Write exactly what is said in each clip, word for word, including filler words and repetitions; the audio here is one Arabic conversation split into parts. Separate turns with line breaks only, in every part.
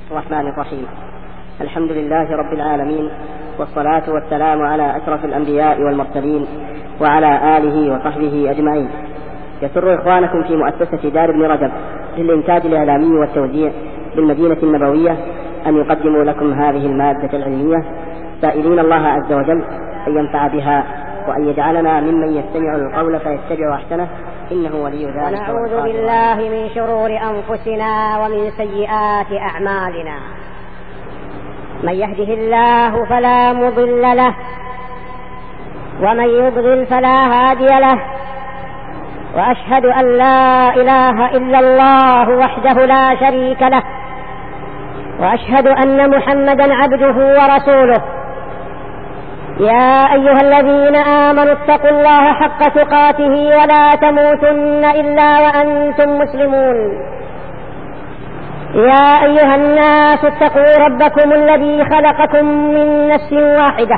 الرحمن الرحيم. الحمد لله رب العالمين، والصلاة والسلام على أشرف الأنبياء والمرسلين وعلى آله وصحبه أجمعين. يسر إخوانكم في مؤسسة دار ابن رجب للإنتاج الإعلامي والتوزيع بالمدينة النبوية أن يقدموا لكم هذه المادة العلمية، سائلين الله عز وجل أن ينفع بها وأن يجعلنا ممن يستمع القول فيتبع أحسنه، إنه ولي ذلك.
ونعوذ بالله من شرور أنفسنا ومن سيئات أعمالنا. من يهده الله فلا مضل له، ومن يضلل فلا هادي له. وأشهد أن لا إله إلا الله وحده لا شريك له، وأشهد أن محمدا عبده ورسوله. يا أيها الذين آمنوا اتقوا الله حق تقاته ولا تموتن إلا وأنتم مسلمون. يا أيها الناس اتقوا ربكم الذي خلقكم من نفس واحدة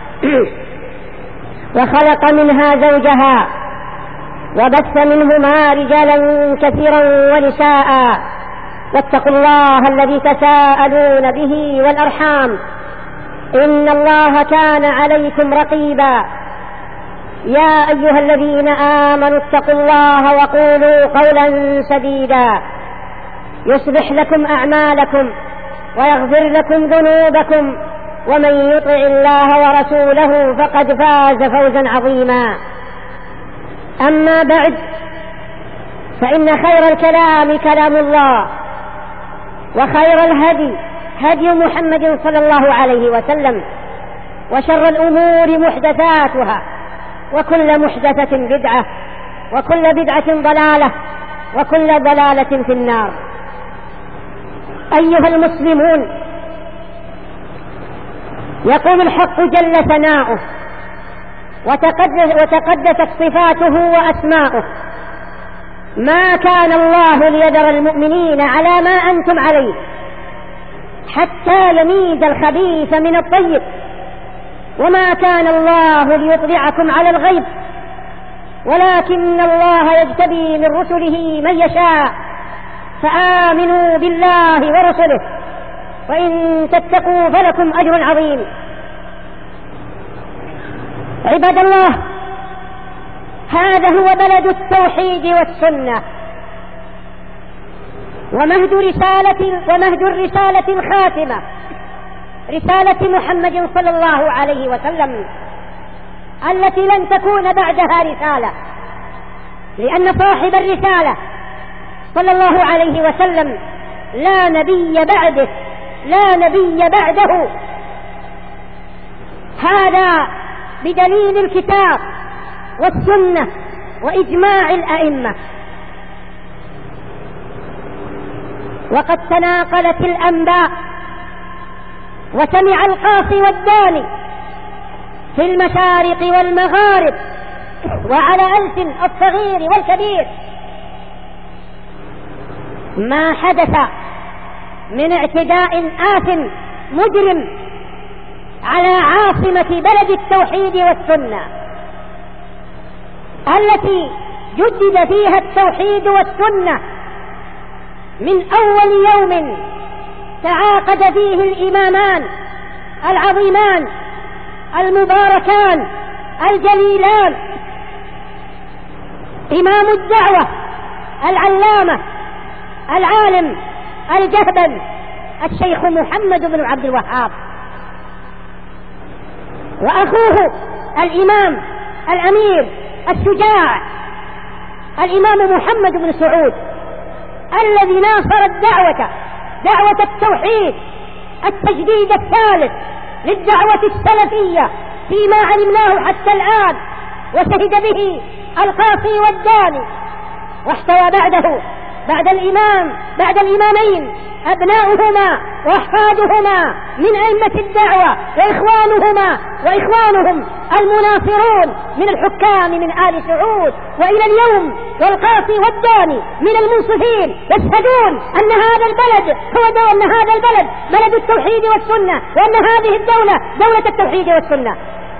وخلق منها زوجها وبث منهما رجالا كثيرا ونساء، واتقوا الله الذي تساءلون به والأرحام، إن الله كان عليكم رقيبا. يا أيها الذين آمنوا اتقوا الله وقولوا قولا سديدا يصلح لكم أعمالكم ويغفر لكم ذنوبكم، ومن يطع الله ورسوله فقد فاز فوزا عظيما. أما بعد، فإن خير الكلام كلام الله، وخير الهدي هدي محمد صلى الله عليه وسلم، وشر الأمور محدثاتها، وكل محدثة بدعة، وكل بدعة ضلالة، وكل ضلالة في النار. أيها المسلمون، يقول الحق جل ثناؤه وتقدست صفاته وأسماؤه: ما كان الله ليذر المؤمنين على ما أنتم عليه حتى يميز الخبيث من الطيب، وما كان الله ليطلعكم على الغيب، ولكن الله يجتبي من رسله من يشاء، فآمنوا بالله ورسله، وإن تتقوا فلكم أجر عظيم. عباد الله، هذا هو بلد التوحيد والسنة، ومهد رسالة ومهد الرسالة الخاتمة، رسالة محمد صلى الله عليه وسلم، التي لن تكون بعدها رسالة، لأن صاحب الرسالة صلى الله عليه وسلم لا نبي بعده، لا نبي بعده. هذا بدليل الكتاب والسنة وإجماع الأئمة. وقد تناقلت الأنباء وسمع القاصي والداني في المشارق والمغارب وعلى ألسن الصغير والكبير ما حدث من اعتداء آثم مجرم على عاصمة بلد التوحيد والسنة، التي جدد فيها التوحيد والسنة من أول يوم تعاقد فيه الإمامان العظيمان المباركان الجليلان، إمام الدعوة العلامة العالم الجهبل الشيخ محمد بن عبد الوهاب، وأخوه الإمام الأمير الشجاع الإمام محمد بن سعود، الذي ناصر الدعوة، دعوة التوحيد، التجديد الثالث للدعوة السلفية فيما علمناه حتى الآن، وشهد به القاصي والداني. واحتوى بعده بعد الإمام بعد الإمامين أبناؤهما وأحفادهما من أئمة الدعوة، وإخوانهما وإخوانهم المناصرون من الحكام من آل سعود، وإلى اليوم والقاصي والداني من المنصفين يشهدون أن هذا البلد هو دو أن هذا البلد بلد التوحيد والسنة، وأن هذه الدولة دولة التوحيد والسنة.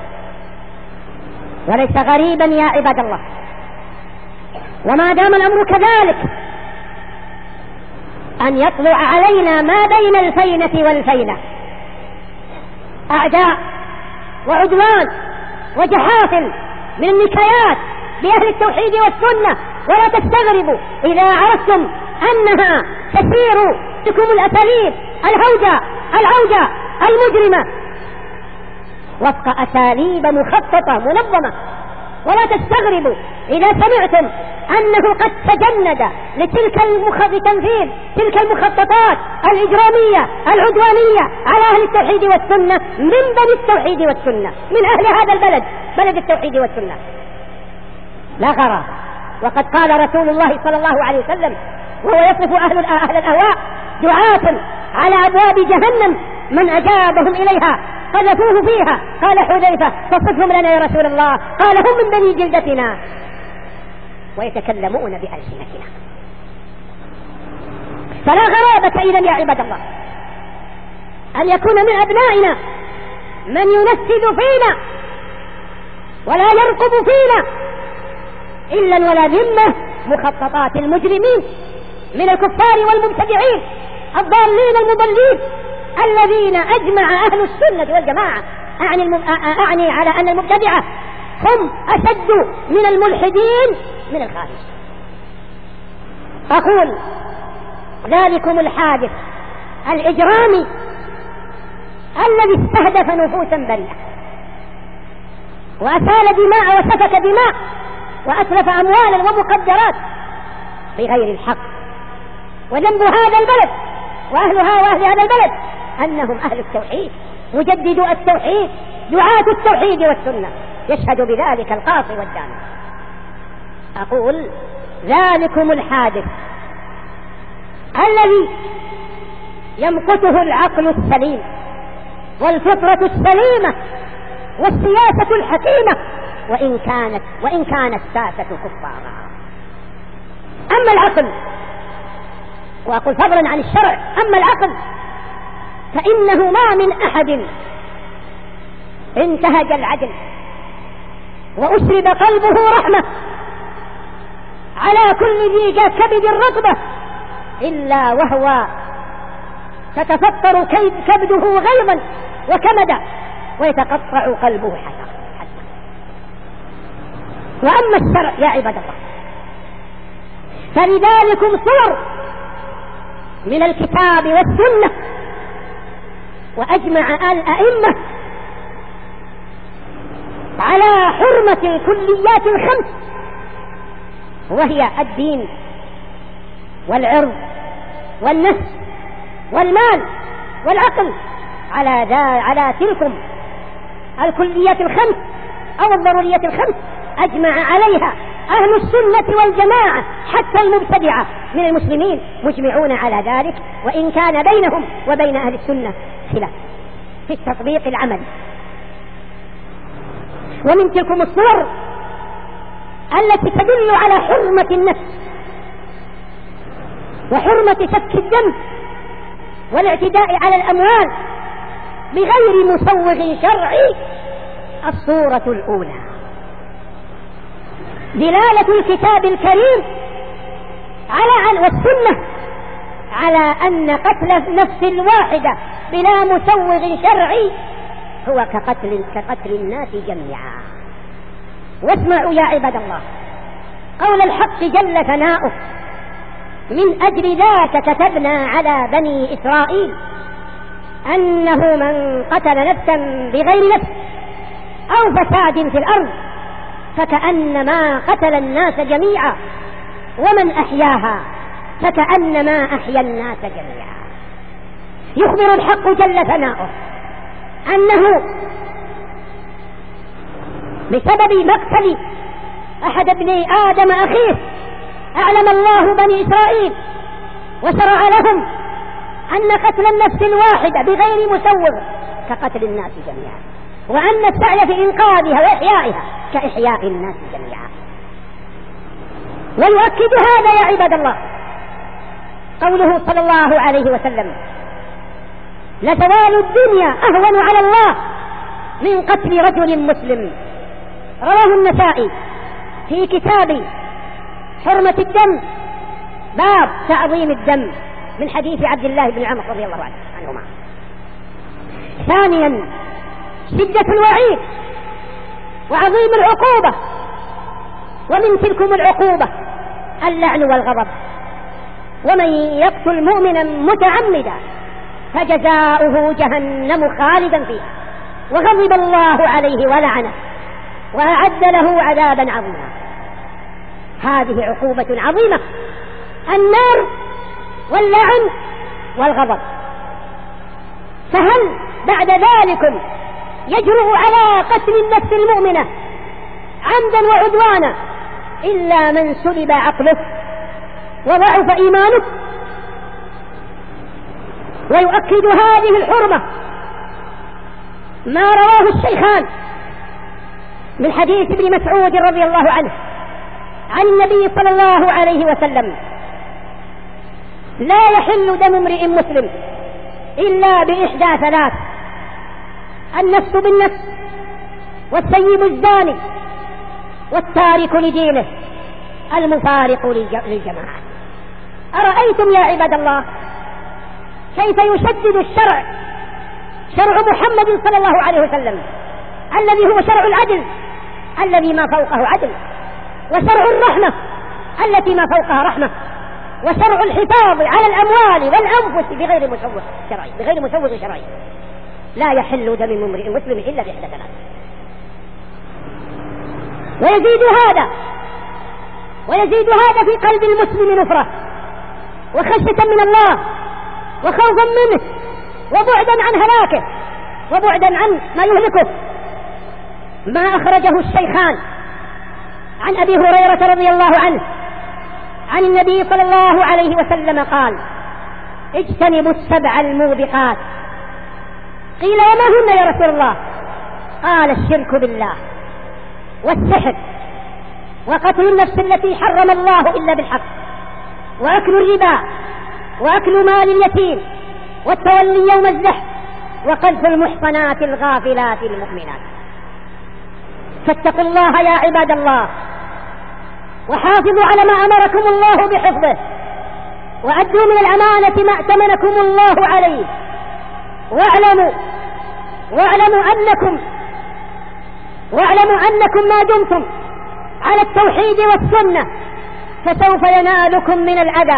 وليس غريبا يا عباد الله، وما دام الأمر كذلك أن يطلع علينا ما بين الفينة والفينة أعداء وعدوان وجحافل من النكايات بأهل التوحيد والسنة، ولا تستغربوا إذا عرفتم أنها تسير بكم الأساليب الهوجة العوجة المجرمة وفق أساليب مخططة منظمة. ولا تستغربوا إذا سمعتم أنه قد تجند لتلك المخ... لتنفيذ تلك المخططات الإجرامية العدوانية على أهل التوحيد والسنة من بني التوحيد والسنة، من أهل هذا البلد بلد التوحيد والسنة. لا غرابة، وقد قال رسول الله صلى الله عليه وسلم وهو يصف أهل أهل الأهواء دعاة على أبواب جهنم من أجابهم إليها قذفوه فيها. قال حذيفة فصفهم لنا يا رسول الله؟ قال هم من بني جلدتنا ويتكلمون بألسنتنا. فلا غرابة إذن يا عباد الله أن يكون من أبنائنا من ينفذ فينا ولا يرقب فينا إلا ولا ذمة مخططات المجرمين من الكفار والمبتدعين الضالين المضلين الذين أجمع أهل السنة والجماعة أعني, الم... أعني على أن المبتدعة هم أشد من الملحدين من الخارج. أقول ذلكم الحادث الإجرامي الذي استهدف نفوسا بريئة وأسال دماء وسفك دماء وأتلف أموالا ومقدرات بغير الحق. وذنب هذا البلد وأهلها وأهل هذا البلد أنهم أهل التوحيد مجددو التوحيد دعاة التوحيد والسنة يشهد بذلك القاصي والجامع. أقول ذلكم الحادث الذي يمقته العقل السليم والفطرة السليمة والسياسة الحكيمة وإن كانت وإن كانت ساسة كفارا. أما العقل، وأقول فضلا عن الشرع، أما العقل فإنه ما من أحد انتهج العدل وأشرب قلبه رحمة على كل ذي كبد رطبة إلا وهو تتفطر كبده غيظا وكمدا ويتقطع قلبه حتى. وأما الشرع يا عباد الله فلذلكم صور من الكتاب والسنة وأجمع الأئمة على حرمة الكليات الخمس وهي الدين والعرض والنفس والمال والعقل. على ذا على تلكم الكليات الخمس أو الضروريات الخمس أجمع عليها أهل السنة والجماعة حتى المبتدعة من المسلمين مجمعون على ذلك، وإن كان بينهم وبين أهل السنة خلاف في التطبيق العملي. ومن تلكم الصور التي تدل على حرمة النفس وحرمة سفك الدم والاعتداء على الأموال بغير مسوغ شرعي الصورة الأولى دلالة الكتاب الكريم على والسنة على أن قتل النفس الواحدة بلا مسوغ شرعي هو كقتل كقتل الناس جميعا. واسمعوا يا عباد الله قول الحق جل ثناؤه: من أجل ذاك كتبنا على بني إسرائيل أنه من قتل نفسا بغير نفس أو فساد في الأرض فكأنما قتل الناس جميعا ومن أحياها فكأنما أحيا الناس جميعا. يخبر الحق جل ثناؤه أنه بسبب مقتل أحد ابني آدم أخيه أعلم الله بني إسرائيل وشرع لهم أن قتل النفس الواحدة بغير مسوغ كقتل الناس جميعا، وأن السعي في إنقاذها وإحيائها كإحياء الناس جميعا. ويؤكد هذا يا عباد الله قوله صلى الله عليه وسلم: لزوال الدنيا أهون على الله من قتل رجل مسلم. رواه النسائي في كتاب حرمة الدم باب تعظيم الدم من حديث عبد الله بن عمرو رضي الله عنهما. ثانيا شدة الوعيد وعظيم العقوبة، ومن تلكم العقوبة اللعن والغضب. ومن يقتل مؤمنا متعمدا فجزاؤه جهنم خالدا فيها وغضب الله عليه ولعنه وأعد له عذابا عظيما. هذه عقوبة عظيمة، النار واللعن والغضب. فهل بعد ذلك يجرؤ على قتل النفس المؤمنة عمدا وعدوانا إلا من سلب عقله وضعف إيمانه؟ ويؤكد هذه الحرمة ما رواه الشيخان من حديث ابن مسعود رضي الله عنه عن النبي صلى الله عليه وسلم: لا يحل دم امرئ مسلم إلا بإحدى ثلاث: النفس بالنفس، والسيب الزاني، والتارك لدينه المفارق للجماعة. أرأيتم يا عباد الله كيف يشدد الشرع، شرع محمد صلى الله عليه وسلم الذي هو شرع العدل الذي ما فوقه عدل، وشرع الرحمة التي ما فوقها رحمة، وشرع الحفاظ على الأموال والأنفس بغير مسوغ شرعي بغير مسوغ شرعي. لا يحل دم امرئ مسلم إلا بإحدى ثلاث. ويزيد هذا ويزيد هذا في قلب المسلم نفرة وخشية من الله وخوفا منه وبعدا عن هلاكه وبعدا عن ما يهلكه. ما أخرجه الشيخان عن أبي هريرة رضي الله عنه عن النبي صلى الله عليه وسلم قال: اجتنبوا السبع الموبقات. قيل: وما هن يا رسول الله؟ قال: الشرك بالله، والسحر، وقتل النفس التي حرم الله إلا بالحق، وأكل الربا، وأكل مال اليتيم، والتولي يوم الزحف، وقذف المحصنات الغافلات المؤمنات. فاتقوا الله يا عباد الله، وحافظوا على ما أمركم الله بحفظه، وأدوا من الأمانة ما ائتمنكم الله عليه. واعلموا واعلموا أنكم واعلموا أنكم ما دمتم على التوحيد والسنة فسوف ينالكم من الأذى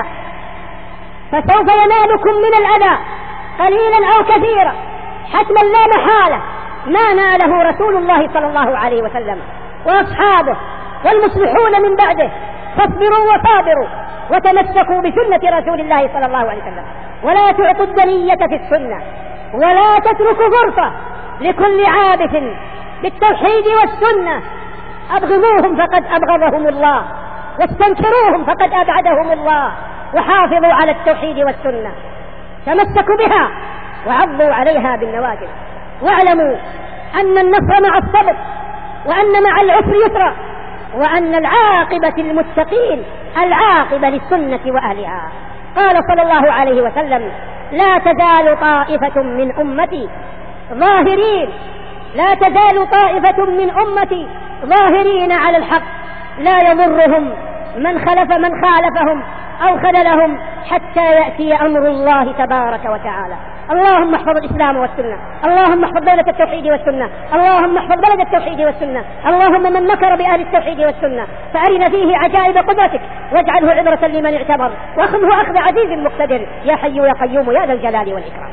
فسوف ينالكم من الأذى قليلا أو كثيرا، حتما لا محالة، ما ناله رسول الله صلى الله عليه وسلم وأصحابه والمصلحون من بعده. فاصبروا وصابروا وتمسكوا بسنة رسول الله صلى الله عليه وسلم، ولا تعطوا الدنية في السنة، ولا تتركوا فرصة لكل عابث بالتوحيد والسنة. أبغضوهم فقد أبغضهم الله، واستنكروهم فقد أبعدهم الله. وحافظوا على التوحيد والسنة، تمسكوا بها وعضوا عليها بالنواجذ. واعلموا أن النصر مع الصبر، وأن مع العسر يسرا، وأن العاقبة للمتقين العاقبة للسنة وأهلها. قال صلى الله عليه وسلم: لا تزال طائفة من أمتي ظاهرين لا تزال طائفة من أمتي ظاهرين على الحق لا يضرهم من خلف من خالفهم أو خذلهم حتى يأتي أمر الله تبارك وتعالى. اللهم احفظ الإسلام والسنة، اللهم احفظ دولة التوحيد والسنة، اللهم احفظ بلد التوحيد والسنة. اللهم من مكر بأهل التوحيد والسنة فأرنا فيه عجائب قدرتك، واجعله عبرة لمن اعتبر، واخذه أخذ عزيز مقتدر، يا حي يا قيوم يا ذا الجلال والإكرام.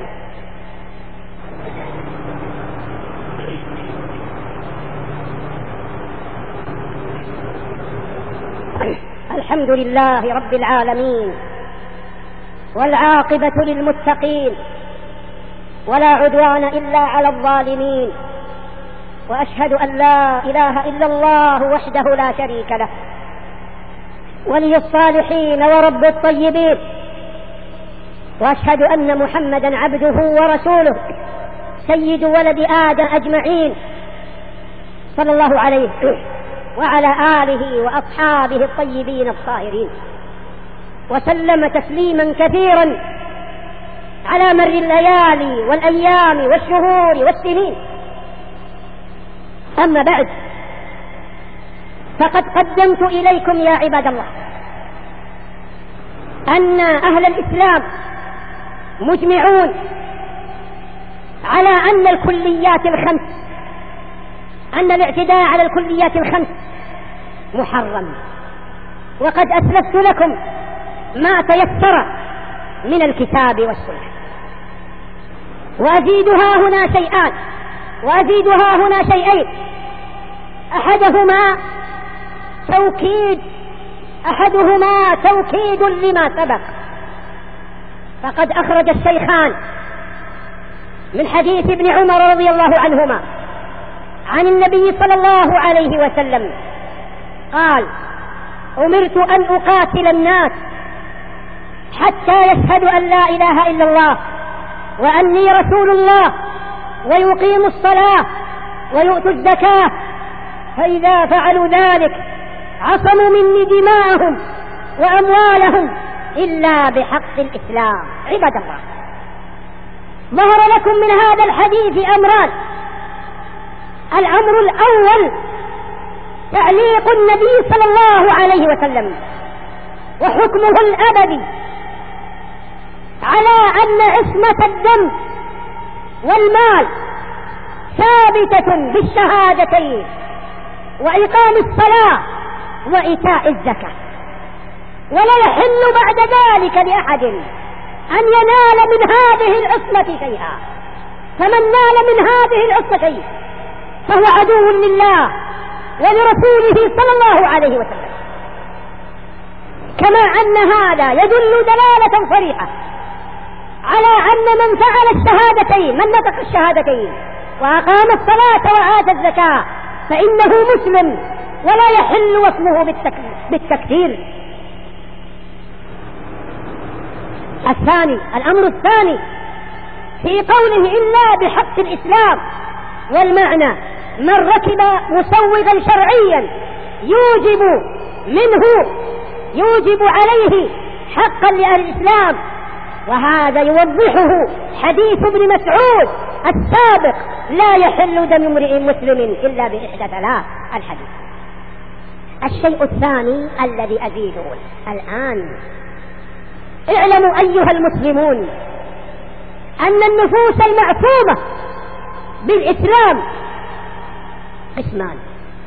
الحمد لله رب العالمين، والعاقبة للمتقين، ولا عدوان إلا على الظالمين. وأشهد أن لا إله إلا الله وحده لا شريك له، ولي الصالحين ورب الطيبين. وأشهد أن محمدا عبده ورسوله سيد ولد آدم أجمعين، صلى الله عليه وعلى آله وأصحابه الطيبين الطاهرين، وسلم تسليما كثيرا على مر الليالي والأيام والشهور والسنين. أما بعد، فقد قدمت إليكم يا عباد الله أن أهل الإسلام مجمعون على أن الكليات الخمس أن الاعتداء على الكليات الخمس محرم. وقد أسلفت لكم ما تيسر من الكتاب والسنة، وأزيدها هنا شيئان وأزيدها هنا شيئين. أحدهما توكيد أحدهما توكيد لما سبق. فقد أخرج الشيخان من حديث ابن عمر رضي الله عنهما عن النبي صلى الله عليه وسلم قال: أمرت أن أقاتل الناس حتى يشهدوا أن لا إله إلا الله وأني رسول الله ويقيموا الصلاة ويؤتوا الزكاة، فإذا فعلوا ذلك عصموا مني دماءهم وأموالهم إلا بحق الإسلام. عباد الله، ظهر لكم من هذا الحديث أمران. الأمر الأول تعليق النبي صلى الله عليه وسلم وحكمه الأبدي على أن عصمة الدم والمال ثابتة بالشهادتين وإقام الصلاة وإيتاء الزكاة، ولا يحل بعد ذلك لأحد أن ينال من هذه العصمة شيئا، فمن نال من هذه العصمة شيء فهو عدو لله ولرسوله صلى الله عليه وسلم. كما أن هذا يدل دلالة صريحة على أن من فعل الشهادتين، من نطق الشهادتين وأقام الصلاة وآتى الزكاة فإنه مسلم ولا يحل وصمه بالتكفير. الثاني الأمر الثاني في قوله إلا بحق الإسلام، والمعنى من ركب مسوغا شرعيا يوجب منه يوجب عليه حقا لأهل الإسلام، وهذا يوضحه حديث ابن مسعود السابق: لا يحل دم امرئ مسلم إلا بإحدى ثلاث. الحديث. الشيء الثاني الذي أزيده الآن: اعلموا أيها المسلمون أن النفوس المعصومة بالإسلام قسمان،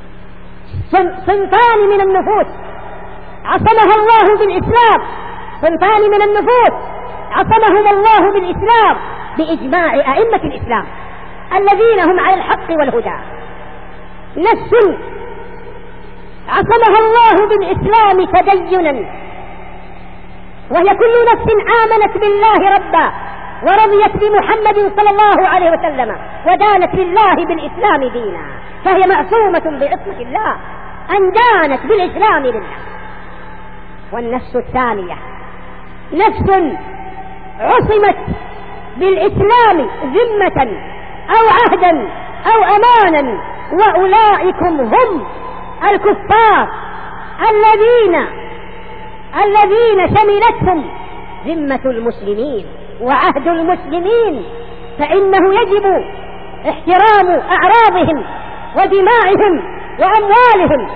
صنفان من النفوس عصمها الله بالإسلام، صنفان من النفوس عصمهم الله بالإسلام بإجماع أئمة الإسلام الذين هم على الحق والهدى. نفس عصمها الله بالإسلام تدينا، وهي كل نفس آمنت بالله ربا ورضيت بمحمد صلى الله عليه وسلم ودانت لله بالإسلام دينا، فهي معصومة بعصمة الله أن دانت بالإسلام لله. والنفس الثانية نفس عصمت بالإسلام ذمة أو عهدا أو أمانا، وأولئكم هم الكفار الذين الذين شملتهم ذمة المسلمين وعهد المسلمين، فإنه يجب احترام أعراضهم ودمائهم وأموالهم.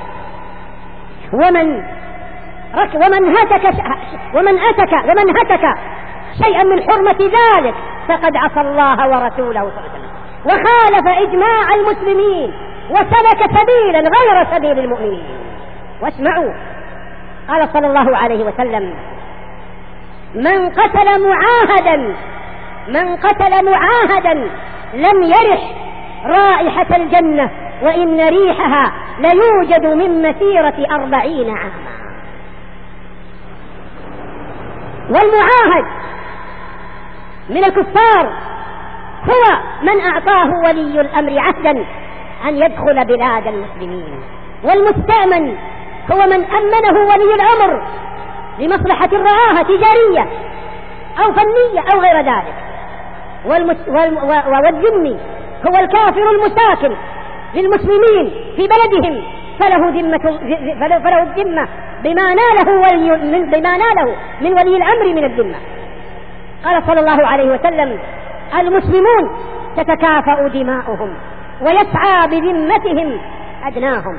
ومن ومن هتك ومن أتك ومن هتك شيئا من حرمة ذلك فقد عصى الله ورسوله صلى الله عليه وسلم وخالف إجماع المسلمين وسلك سبيلا غير سبيل المؤمنين. واسمعوا، قال صلى الله عليه وسلم: من قتل معاهدا من قتل معاهدا لم يرح رائحة الجنة وإن ريحها ليوجد من مسيرة أربعين عاما. والمعاهد من الكفار هو من أعطاه ولي الأمر عهدا أن يدخل بلاد المسلمين، والمستأمن هو من أمنه ولي الأمر لمصلحة رآها تجارية أو فنية أو غير ذلك. والذمي هو الكافر المساكن للمسلمين في بلدهم فله ذمة فله الذمة بما ناله ولي من بما ناله من ولي الأمر من الذمة. قال صلى الله عليه وسلم: المسلمون تتكافأ دماؤهم ويسعى بذمتهم أدناهم.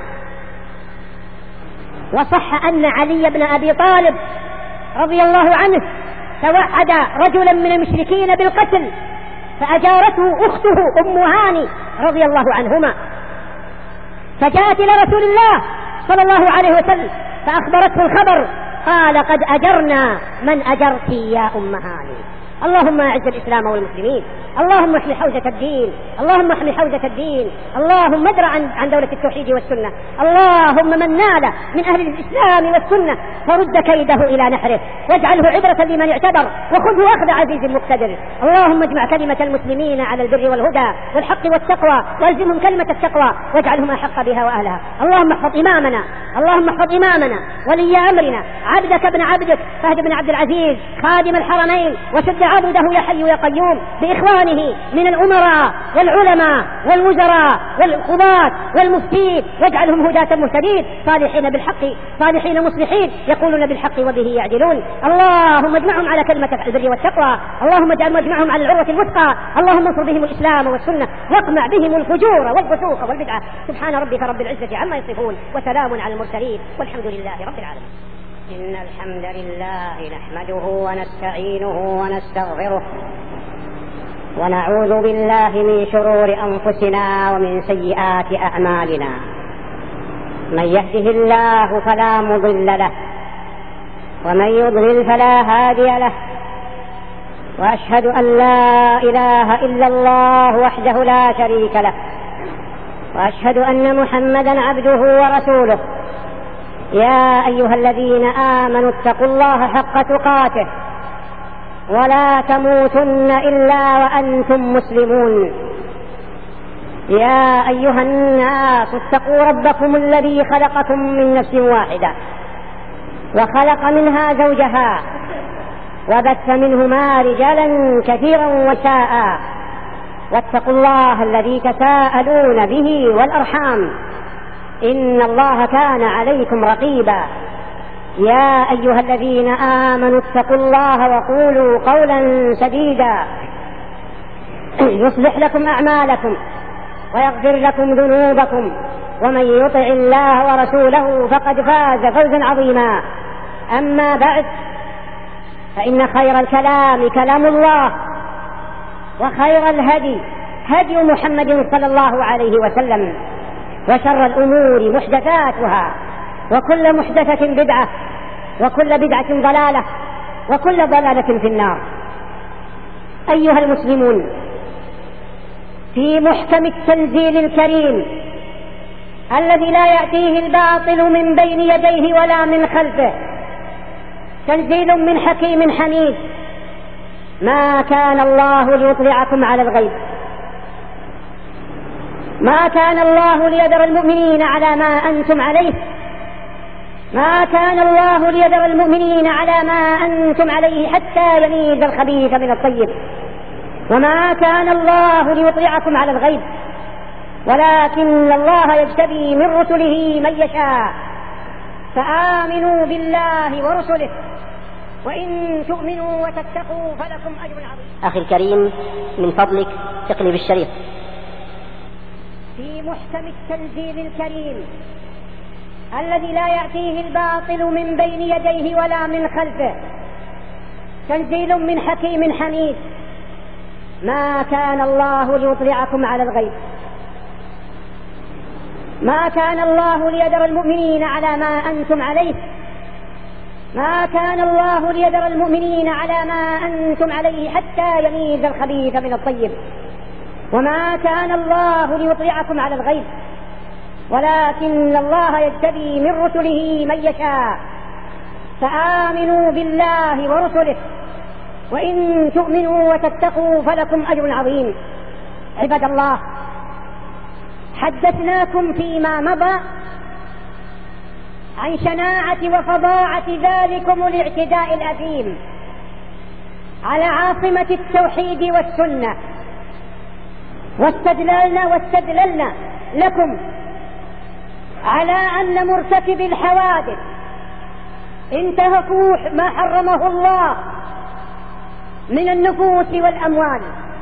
وصح أن علي بن أبي طالب رضي الله عنه توعد رجلا من المشركين بالقتل، فأجارته أخته أم هاني رضي الله عنهما، فجاءت إلى رسول الله صلى الله عليه وسلم فأخبرته الخبر، قال قد أجرنا من أجرت يا أم هاني. اللهم أعز الإسلام والمسلمين، اللهم احمي حوزة الدين، اللهم احمي حوزة الدين، اللهم ادرع عن, عن دولة التوحيد والسنة، اللهم من نال من أهل الإسلام والسنة فرد كيده إلى نحره، واجعله عبرة لمن اعتبر، وخذه أخذ عزيز مقتدر. اللهم اجمع كلمة المسلمين على البر والهدى والحق والتقوى، والزمهم كلمة التقوى واجعلهم أحق بها وأهلها. اللهم احفظ إمامنا، اللهم احفظ إمامنا ولي أمرنا عبدك ابن عبدك فهد بن عبد العزيز خادم الحرمين، وشد عبده يا حي يا قيوم بإخوانه من الأمراء والعلماء والوزراء والقضاة والمفتين، واجعلهم هداة مهتدين صالحين بالحق صالحين مصلحين يقولون بالحق وبه يعدلون. اللهم اجمعهم على كلمة البر والتقوى، اللهم اجعل مجمعهم على العروة الوثقى، اللهم انصر بهم الإسلام والسنة واقمع بهم الفجور والفسوق والبدعة. سبحان ربك رب العزة عما يصفون وسلام على المرسلين والحمد لله رب العالمين. إن الحمد لله نحمده ونستعينه ونستغفره ونعوذ بالله من شرور أنفسنا ومن سيئات أعمالنا. من يهده الله فلا مضل له ومن يضلل فلا هادي له، وأشهد أن لا إله إلا الله وحده لا شريك له، وأشهد أن محمدا عبده ورسوله. يا أيها الذين آمنوا اتقوا الله حق تقاته ولا تموتن إلا وأنتم مسلمون. يا أيها الناس اتقوا ربكم الذي خلقكم من نفس واحدة وخلق منها زوجها وبث منهما رجالا كثيرا ونساء، واتقوا الله الذي تساءلون به والأرحام إن الله كان عليكم رقيبا. يا أيها الذين آمنوا اتقوا الله وقولوا قولا سديدا يصلح لكم أعمالكم ويغفر لكم ذنوبكم، ومن يطع الله ورسوله فقد فاز فوزا عظيما. أما بعد، فإن خير الكلام كلام الله، وخير الهدي هدي محمد صلى الله عليه وسلم، وشر الأمور محدثاتها، وكل محدثة بدعة، وكل بدعة ضلالة، وكل ضلالة في النار. أيها المسلمون، في محكم التنزيل الكريم الذي لا يأتيه الباطل من بين يديه ولا من خلفه، تنزيل من حكيم حميد، ما كان الله ليطلعكم على الغيب، ما كان الله ليذر المؤمنين على ما أنتم عليه، ما كان الله ليذر المؤمنين على ما أنتم عليه حتى يميز الخبيث من الطيب، وما كان الله ليطلعكم على الغيب، ولكن الله يجتبي من رسله من يشاء، فآمنوا بالله ورسله، وإن تؤمنوا وتتقوا فلكم أجر عظيم.
أخي الكريم، من فضلك اقلب الشريط.
في محكم التنزيل الكريم الذي لا يأتيه الباطل من بين يديه ولا من خلفه، تنزيل من حكيم حميد، ما كان الله ليطلعكم على الغيب، ما كان الله ليذر المؤمنين على ما أنتم عليه، ما كان الله ليذر المؤمنين على ما أنتم عليه حتى يميز الخبيث من الطيب، وما كان الله ليطلعكم على الغيب، ولكن الله يجتبي من رسله من يشاء، فآمنوا بالله ورسله، وإن تؤمنوا وتتقوا فلكم أجر عظيم. عباد الله، حدثناكم فيما مضى عن شناعة وفظاعة ذلكم الاعتداء الأثيم على عاصمة التوحيد والسنة، واستدللنا واستدللنا لكم على أن مرتكب الحوادث انتهكوا ما حرمه الله من النفوس والأموال،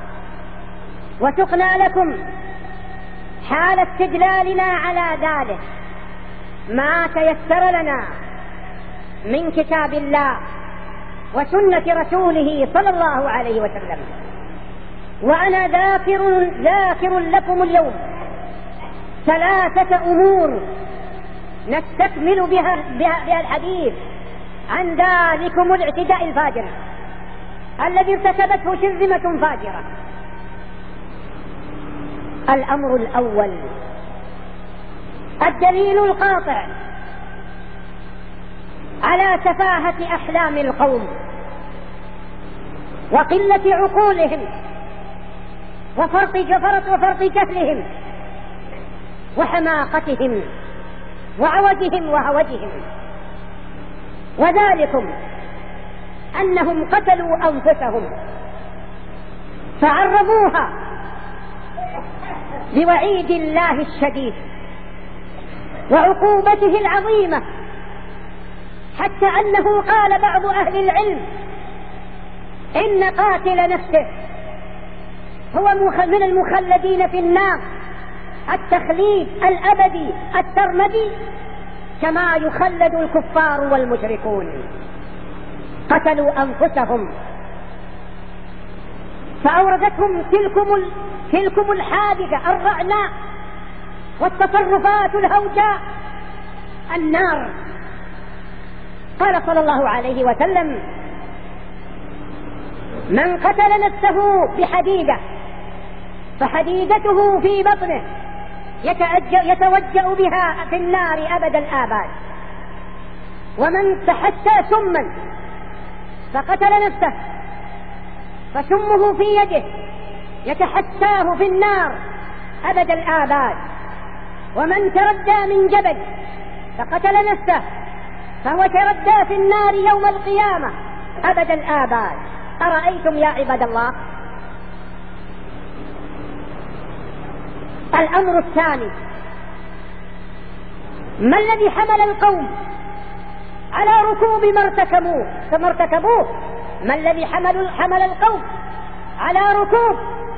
وسقنا لكم حال استدلالنا على ذلك ما تيسر لنا من كتاب الله وسنة رسوله صلى الله عليه وسلم. وأنا ذاكر ذاكر لكم اليوم ثلاثة أمور نستكمل بها, بها, بها الحديث عن ذلكم الاعتداء الفاجر الذي ارتكبته شرذمة فاجرة. الأمر الأول الدليل القاطع على سفاهة أحلام القوم وقلة عقولهم وفرط جفرة وفرط جهلهم وحماقتهم وعوجهم وهوجهم، وذلكم أنهم قتلوا أنفسهم فعرضوها لوعيد الله الشديد وعقوبته العظيمة، حتى أنه قال بعض أهل العلم إن قاتل نفسه هو من المخلدين في النار التخليد الأبدي السرمدي كما يخلد الكفار والمشركون. قتلوا أنفسهم فأوردتهم تلكم, ال... تلكم الحادثة الرعناء والتصرفات الهوجاء النار. قال صلى الله عليه وسلم: من قتل نفسه بحديدة فحديدته في بطنه يتوجأ بها في النار أبد الآباد، ومن تحسى سما فقتل نفسه فسمه في يده يتحساه في النار أبد الآباد، ومن تردى من جبل فقتل نفسه فهو تردى في النار يوم القيامة أبد الآباد. أرأيتم يا عباد الله؟ الأمر الثاني: ما الذي حمل القوم على ركوب ما ارتكبوه فما ارتكبوه ما الذي حمل حمل القوم على ركوب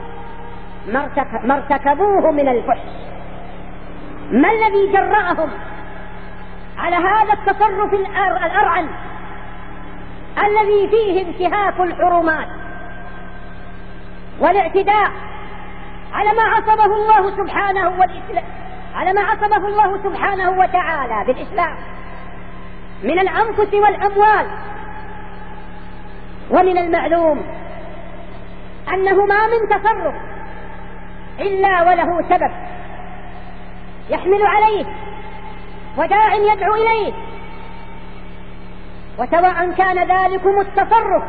ما ارتكبوه من الفحش؟ ما الذي جرأهم على هذا التصرف الأرعن الذي فيه انتهاك الحرمات والاعتداء على ما عصمه الله سبحانه والإسلام على ما عصمه الله سبحانه وتعالى بالإسلام من الأنفس والأموال؟ ومن المعلوم أنه ما من تصرف إلا وله سبب يحمل عليه وداع يدعو إليه، وسواء كان ذلكم التصرف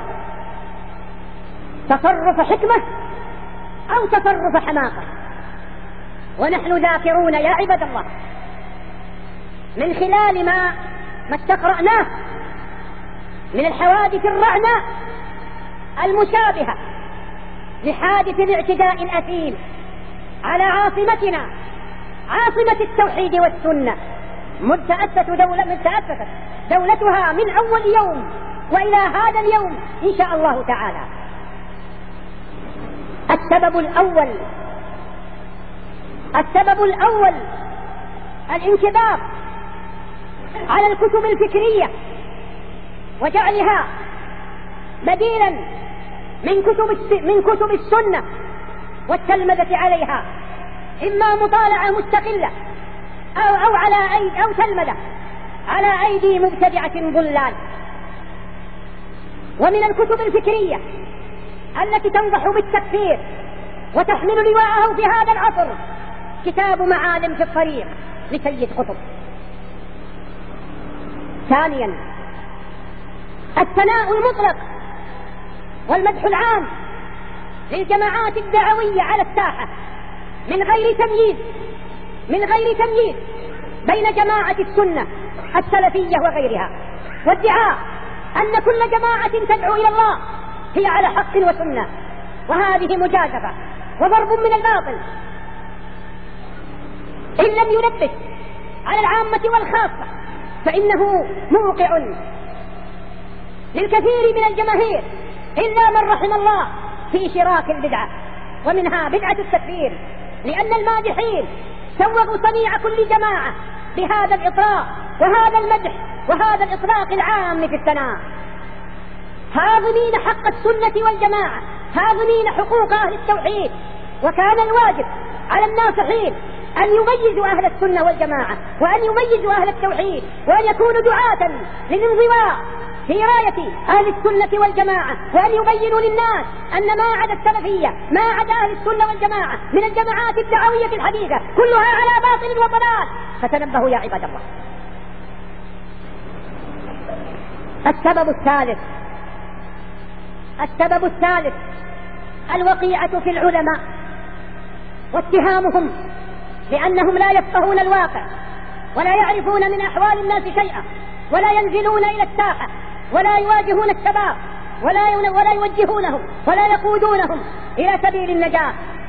تصرف حكمة أو تصرف حماقة. ونحن ذاكرون يا عباد الله من خلال ما ما استقرأناه من الحوادث الرعنة المشابهة لحادث الاعتداء الأثيم على عاصمتنا عاصمة التوحيد والسنة، مذ تأسست دولة من تأسست دولتها من أول يوم وإلى هذا اليوم إن شاء الله تعالى. السبب الأول السبب الأول الانكباب على الكتب الفكرية وجعلها بديلا من كتب من كتب السنة والتلمذة عليها، إما مطالعة مستقلة أو أو على أيدي أو تلمذة على أيدي مبتدعة ضلال. ومن الكتب الفكرية التي تنضح بالتكفير وتحمل لواءه في هذا العصر كتاب معالم في الطريق لسيد قطب. ثانيا الثناء المطلق والمدح العام للجماعات الدعوية على الساحة من غير تمييز من غير تمييز بين جماعة السنة السلفية وغيرها، وادعاء أن كل جماعة تدعو إلى الله هي على حق وسنة، وهذه مجازفة وضرب من الباطل إن لم ينبه على العامة والخاصة، فإنه موقع للكثير من الجماهير إلا من رحم الله في شراك البدعة، ومنها بدعة التكفير، لأن المادحين سوغوا صنيع كل جماعة بهذا الإطراء وهذا المدح وهذا الإطلاق العام في الثناء. هاضمين حق السنة والجماعة، هاضمين حقوق أهل التوحيد. وكان الواجب على الناصحين أن يميزوا أهل السنة والجماعة، وأن يميزوا أهل التوحيد، وأن يكونوا دعاة للانضواء في راية أهل السنة والجماعة، وأن يبينوا للناس أن ما عدا السلفية، ما عدا أهل السنة والجماعة من الجماعات الدعوية الحديثة كلها على باطل وضلال. فتنبهوا يا عباد الله. السبب الثالث السبب الثالث الوقيعة في العلماء واتهامهم لأنهم لا يفقهون الواقع، ولا يعرفون من أحوال الناس شيئا، ولا ينزلون إلى الساحة، ولا يواجهون الشباب، ولا ولا يوجهونهم، ولا يقودونهم إلى سبيل النجاة.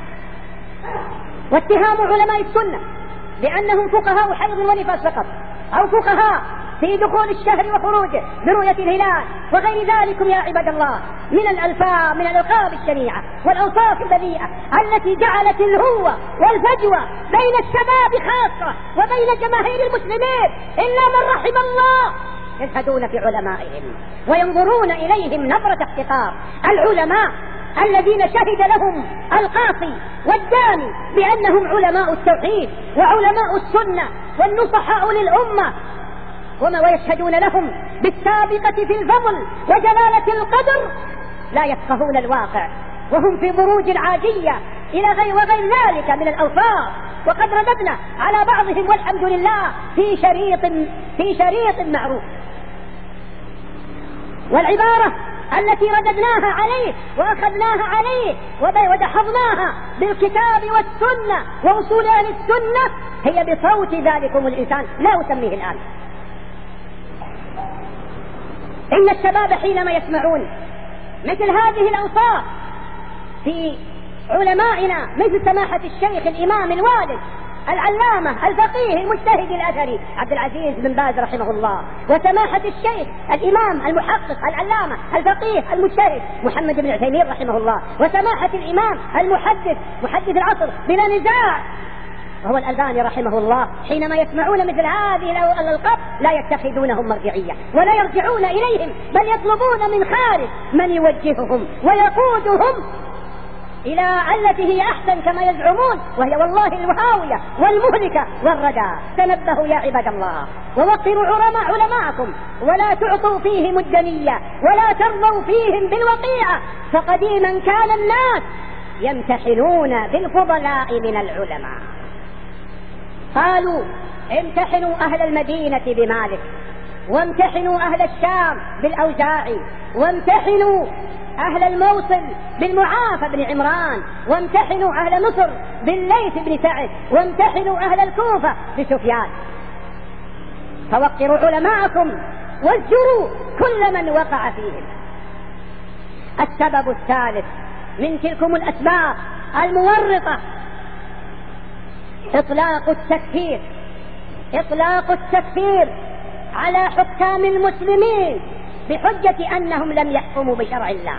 واتهام علماء السنة بأنهم فقهاء حيض ونفاس فقط، أو فقهاء في دخول الشهر وخروجه برؤية الهلال وغير ذلك يا عباد الله من الألفاظ، من الألقاب الشنيعة والأوصاف البذيئة التي جعلت الهوة والفجوة بين الشباب خاصة وبين جماهير المسلمين إلا من رحم الله. يشهدون في علمائهم وينظرون إليهم نظرة احتقار. العلماء الذين شهد لهم القاصي والداني بأنهم علماء التوحيد وعلماء السنة والنصحاء للأمة، وما ويشهدون لهم بالسابقة في الفضل وجلالة القدر، لا يفقهون الواقع، وهم في بروج العاجية إلى غير وغير ذلك من الأوصاف. وقد رددنا على بعضهم والحمد لله في شريط في شريط معروف. والعبارة التي رددناها عليه وأخذناها عليه ودحضناها بالكتاب والسنة وأصول أهل السنة هي بصوت ذلكم الإنسان، لا أسميه الآن. إن الشباب حينما يسمعون مثل هذه الأوصاف في علمائنا مثل سماحة الشيخ الإمام الوالد العلامة الفقيه المجتهد الأثري عبد العزيز بن باز رحمه الله، وسماحة الشيخ الإمام المحقق العلامة الفقيه المجتهد محمد بن عثيمين رحمه الله، وسماحة الإمام المحدث محدث العصر بلا نزاع وهو الألباني رحمه الله، حينما يسمعون مثل هذه الألقاب لا يتخذونهم مرجعية ولا يرجعون إليهم، بل يطلبون من خارج من يوجههم ويقودهم إلى التي هي أحسن كما يزعمون، وهي والله الهاوية والمهلكة والردى. تنبهوا يا عباد الله ووقروا علماء علماءكم، ولا تعطوا فيهم الدنية ولا ترضوا فيهم بالوقيعة، فقديما كان الناس يمتحنون بالفضلاء من العلماء. قالوا امتحنوا أهل المدينة بمالك، وامتحنوا أهل الشام بالأوزاعي، وامتحنوا أهل الموصل بالمعافى بن عمران، وامتحنوا أهل مصر بالليث بن سعد، وامتحنوا أهل الكوفة بسفيان. فوقروا علماءكم وازجروا كل من وقع فيهم. السبب الثالث من تلكم الأسباب المورطة إطلاق التكفير إطلاق التكفير على حكام المسلمين بحجة أنهم لم يحكموا بشرع الله،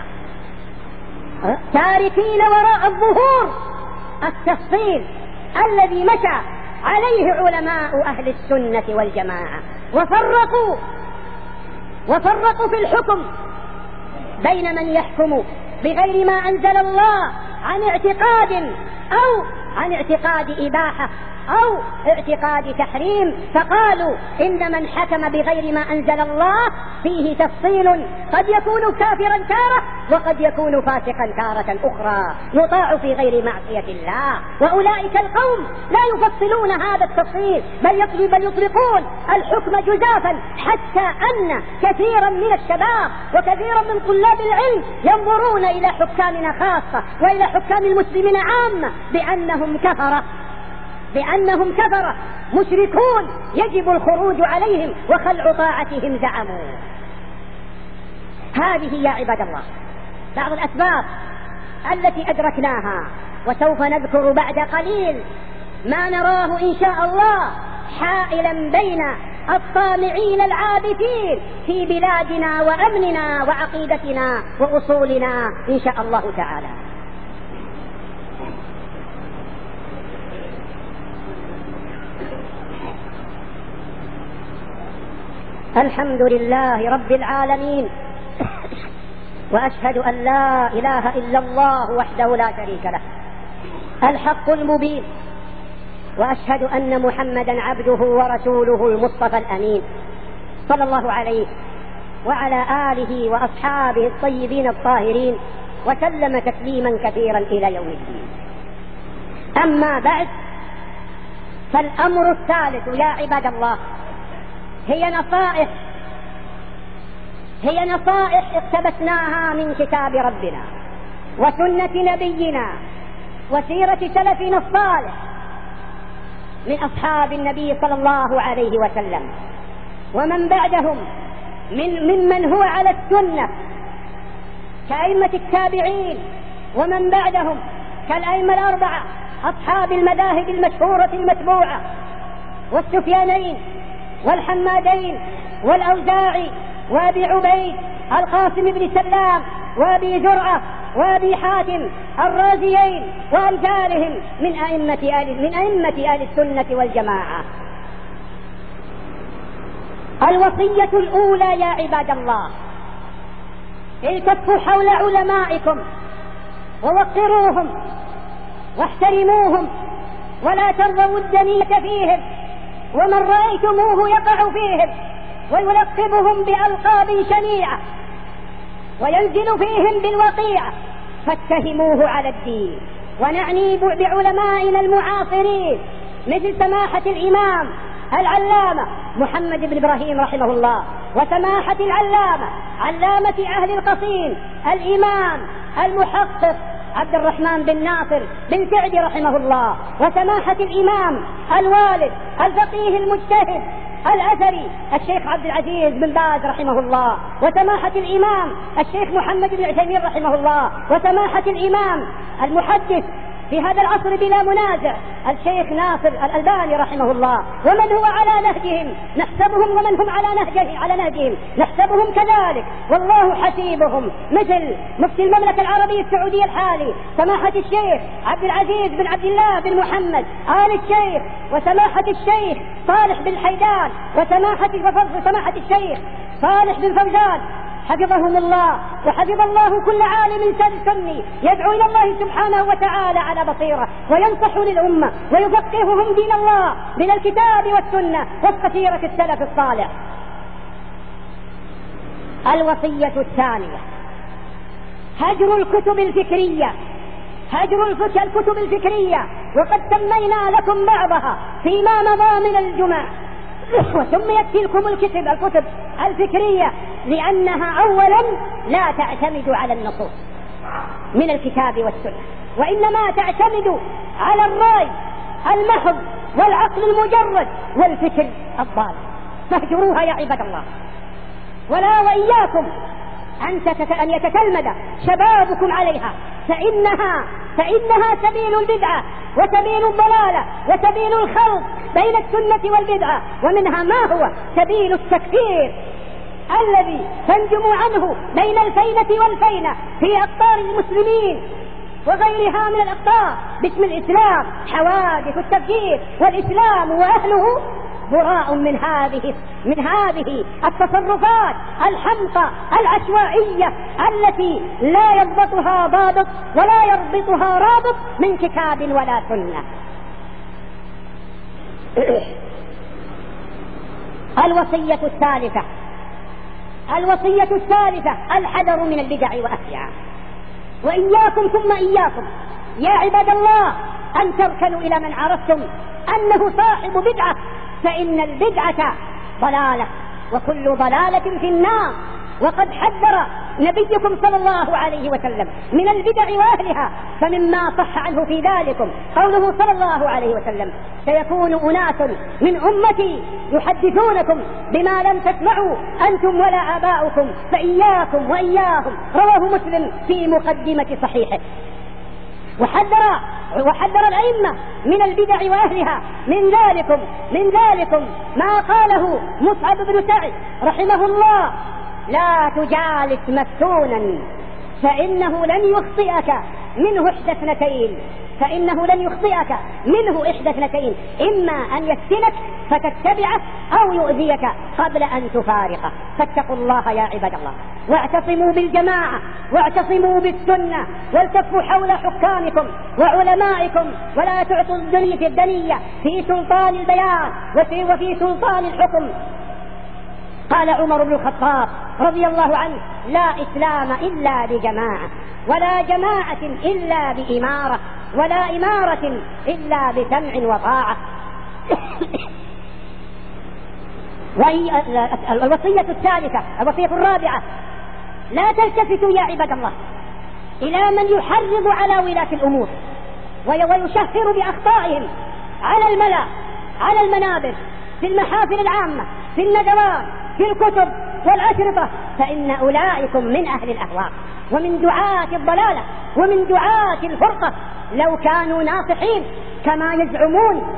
تاركين وراء الظهور التفصيل الذي مشى عليه علماء أهل السنة والجماعة، وفرقوا وفرقوا في الحكم بين من يحكم بغير ما أنزل الله عن اعتقاد أو عن اعتقاد إباحة أو اعتقاد تحريم، فقالوا إن من حكم بغير ما أنزل الله فيه تفصيل، قد يكون كافرا تارة وقد يكون فاسقا تارة أخرى، يطاع في غير معصية الله. وأولئك القوم لا يفصلون هذا التفصيل، بل يطلقون الحكم جزافا، حتى أن كثيرا من الشباب وكثيرا من طلاب العلم ينظرون إلى حكامنا خاصة وإلى حكام المسلمين عامة بأنهم كفرة بأنهم كفرة مشركون يجب الخروج عليهم وخلع طاعتهم زعموا. هذه يا عباد الله بعض الأسباب التي أدركناها، وسوف نذكر بعد قليل ما نراه إن شاء الله حائلا بين الطامعين العابثين في بلادنا وأمننا وعقيدتنا وأصولنا إن شاء الله تعالى. الحمد لله رب العالمين، وأشهد أن لا إله إلا الله وحده لا شريك له الحق المبين، وأشهد أن محمدا عبده ورسوله المصطفى الأمين صلى الله عليه وعلى آله وأصحابه الطيبين الطاهرين وسلم تسليما كثيرا إلى يوم الدين. أما بعد، فالأمر الثالث يا عباد الله هي نصائح هي نصائح اقتبسناها من كتاب ربنا وسنة نبينا وسيرة سلفنا الصالح من أصحاب النبي صلى الله عليه وسلم ومن بعدهم من ممن هو على السنة كأئمة التابعين، ومن بعدهم كالأئمة الأربعة أصحاب المذاهب المشهورة المتبوعة والسفيانين والحمادين والأوزاعي وأبي عبيد القاسم بن سلام وأبي زرعة وأبي حاتم الرازيين وأمثالهم من أئمة آل من أئمة آل السنة والجماعة. الوصية الأولى يا عباد الله: التفوا حول علمائكم ووقروهم واحترموهم ولا ترضوا الدنية فيهم، ومن رأيتموه يقع فيهم ويلقبهم بألقاب شنيعة وينزل فيهم بالوقيعة فاتهموه على الدين. ونعني بعلمائنا المعاصرين مثل سماحة الإمام العلامة محمد بن إبراهيم رحمه الله، وسماحة العلامة علامة أهل القصيم الإمام المحقق عبد الرحمن بن ناصر بن سعد رحمه الله، وسماحة الإمام الوالد الفقيه المجتهد الأثري الشيخ عبد العزيز بن باز رحمه الله، وسماحة الإمام الشيخ محمد بن عثيمين رحمه الله، وسماحة الإمام المحدث في هذا العصر بلا منازع الشيخ ناصر الألباني رحمه الله، ومن هو على نهجهم نحسبهم ومن هم على نهجهم على نهجهم نحسبهم كذلك والله حسيبهم، مثل مفتي المملكة العربية السعودية الحالي سماحة الشيخ عبد العزيز بن عبد الله بن محمد آل الشيخ، وسماحة الشيخ صالح بن حيدان، وسماحة سماحة الشيخ صالح بن فوزان حفظهم الله، وحفظ الله كل عالم سني يدعو إلى الله سبحانه وتعالى على بصيرة وينصح للأمة ويفقههم دين الله من الكتاب والسنة وفق سيرة السلف الصالح. الوصية الثانية: هجر الكتب الفكرية هجر الكتب الفكرية وقد سمينا لكم بعضها فيما مضى من الجمع، وسميت تلكم الكتب الكتب الفكرية لأنها أولا لا تعتمد على النصوص من الكتاب والسنة، وإنما تعتمد على الرأي المحض والعقل المجرد والفكر الضال، فاهجروها يا عباد الله. ولا وإياكم أن يتتلمذ شبابكم عليها، فإنها فإنها سبيل البدعة وسبيل الضلالة وسبيل الخلط بين السنة والبدعة، ومنها ما هو سبيل التكفير الذي تنجم عنه بين الفينة والفينة في أقطار المسلمين وغيرها من الأقطار باسم الإسلام، حوادث التفجير، والإسلام وأهله براء من هذه من هذه التصرفات الحمقى العشوائية التي لا يضبطها ضابط ولا يربطها رابط من كتاب ولا سنة. الوصية الثالثة الوصية الثالثة الحذر من البدع وأهلها. وإياكم ثم إياكم يا عباد الله أن تركنوا إلى من عرفتم أنه صاحب بدعة، فإن البدعة ضلالة وكل ضلالة في النار. وقد حذر نبيكم صلى الله عليه وسلم من البدع وأهلها، فمما صح عنه في ذلكم قوله صلى الله عليه وسلم: سيكون أناس من أمتي يحدثونكم بما لم تسمعوا أنتم ولا آباؤكم فإياكم وإياهم، رواه مسلم في مقدمة صحيحه. وحذر وحذر الأئمة من البدع وأهلها. من ذلكم من ذلكم ما قاله مصعب بن سعد رحمه الله: لا تجالس مفتونا فإنه لن يخطئك منه إحدى اثنتين، فإنه لن يخطئك منه إحدى اثنتين، إما أن يفتنك فتتبعه أو يؤذيك قبل أن تفارقه. فاتقوا الله يا عباد الله، واعتصموا بالجماعة، واعتصموا بالسنة، والتفوا حول حكامكم وعلمائكم، ولا تعطوا الدنيا في الدنيا في سلطان البيان وفي, وفي سلطان الحكم. قال عمر بن الخطاب رضي الله عنه: لا إسلام إلا بجماعة، ولا جماعة إلا بإمارة، ولا إمارة إلا بسمع وطاعة. الوصية الثالثة، الوصية الرابعة: لا تلتفتوا يا عباد الله إلى من يحرض على ولاة الأمور ويشهر بأخطائهم على الملأ، على المنابر، في المحافل العامة، في الندوات، في الكتب والأشرطة، فإن أولئكم من أهل الأهواء ومن دعاة الضلالة ومن دعاة الفرقة. لو كانوا ناصحين كما يزعمون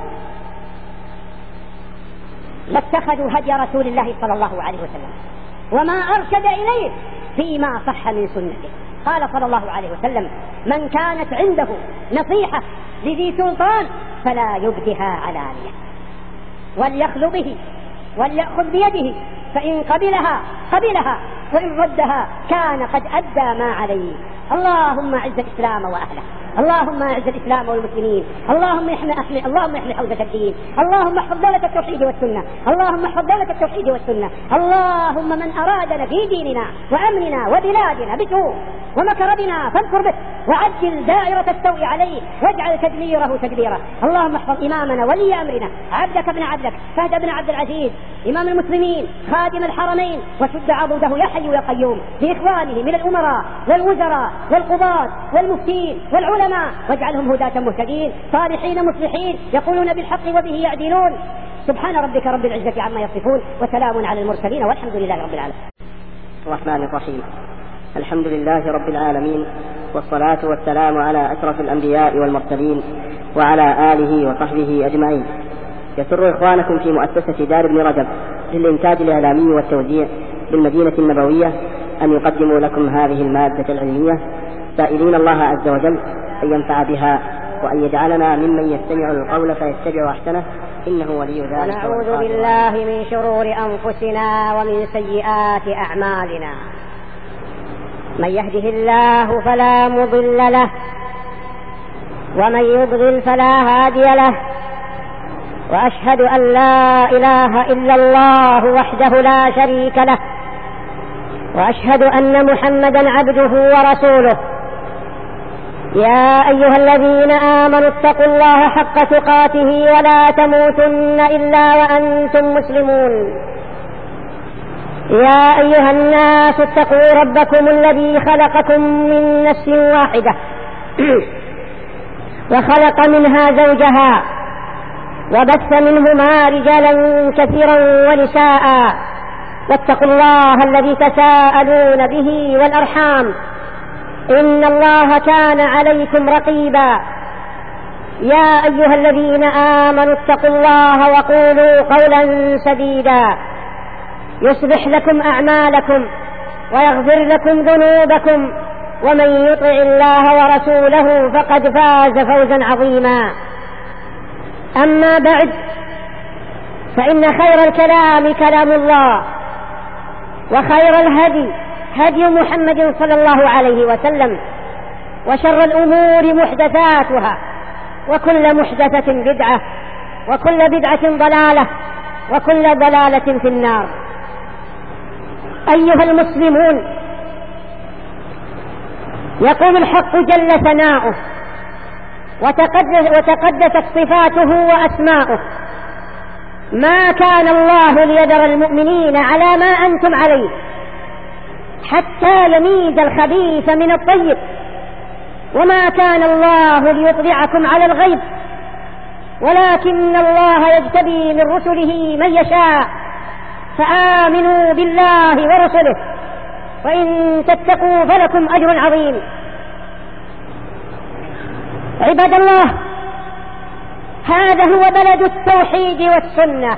لاتخذوا هدي رسول الله صلى الله عليه وسلم وما أرشد إليه فيما صح من سنته. قال صلى الله عليه وسلم: من كانت عنده نصيحة لذي سلطان فلا يبدها علانية، وليخلو به وليأخذ بيده، فإن قبلها قبلها وإن ردها كان قد أدى ما عليه. اللهم أعز الإسلام وأهله، اللهم أعز الإسلام والمسلمين، اللهم احمي احمي اللهم احمي حوزة الدين، اللهم احفظ دولة التوحيد والسنة، اللهم احفظ دولة التوحيد والسنة. اللهم من أرادنا في ديننا وأمننا وبلادنا بسوء ومكر بنا فاذكر به، وعجل دائرة السوء عليه واجعل تدميره تدبيره. اللهم احفظ إمامنا ولي أمرنا عبدك ابن عبدك فهد بن عبد العزيز إمام المسلمين خادم الحرمين، وشد عضده يا حي يا قيوم بإخوانه من الأمراء والوزراء والقضاة والمفتين والعلماء، واجعلهم هداة مهتدين صالحين مصلحين يقولون بالحق وبه يعدلون. سبحان ربك رب العزة عما يصفون، وسلام على المرسلين، والحمد لله رب العالمين.
الرحمن الرحيم. الحمد لله رب العالمين، والصلاة والسلام على أشرف الأنبياء والمرسلين وعلى آله وصحبه أجمعين. يسر إخوانكم في مؤسسة دار ابن رجب للإنتاج الإعلامي والتوزيع بالمدينة النبوية أن يقدموا لكم هذه المادة العلمية، سائلين الله عز وجل أن ينفع بها وأن يجعلنا ممن يستمع القول فيتبع أحسنه، إنه ولي ذلك.
ونعوذ بالله من شرور أنفسنا ومن سيئات أعمالنا. من يهده الله فلا مضل له، ومن يضلل فلا هادي له، وأشهد أن لا إله إلا الله وحده لا شريك له، وأشهد أن محمدا عبده ورسوله. يا أيها الذين آمنوا اتقوا الله حق تقاته ولا تموتن إلا وأنتم مسلمون. يا أيها الناس اتقوا ربكم الذي خلقكم من نفس واحدة وخلق منها زوجها وبث منهما رجالا كثيرا ونساء، واتقوا الله الذي تساءلون به والأرحام إن الله كان عليكم رقيبا. يا أيها الذين آمنوا اتقوا الله وقولوا قولا سديدا يصلح لكم أعمالكم ويغفر لكم ذنوبكم، ومن يطع الله ورسوله فقد فاز فوزا عظيما. أما بعد، فإن خير الكلام كلام الله، وخير الهدي هدي محمد صلى الله عليه وسلم، وشر الأمور محدثاتها، وكل محدثة بدعة، وكل بدعة ضلالة، وكل ضلالة في النار. أيها المسلمون، يقول الحق جل ثناؤه وتقدس وتقدست صفاته وأسماؤه: ما كان الله ليذر المؤمنين على ما أنتم عليه حتى يميز الخبيث من الطيب، وما كان الله ليطلعكم على الغيب ولكن الله يجتبي من رسله من يشاء، فآمنوا بالله ورسله وإن تتقوا فلكم أجر عظيم. عباد الله، هذا هو بلد التوحيد والسنة،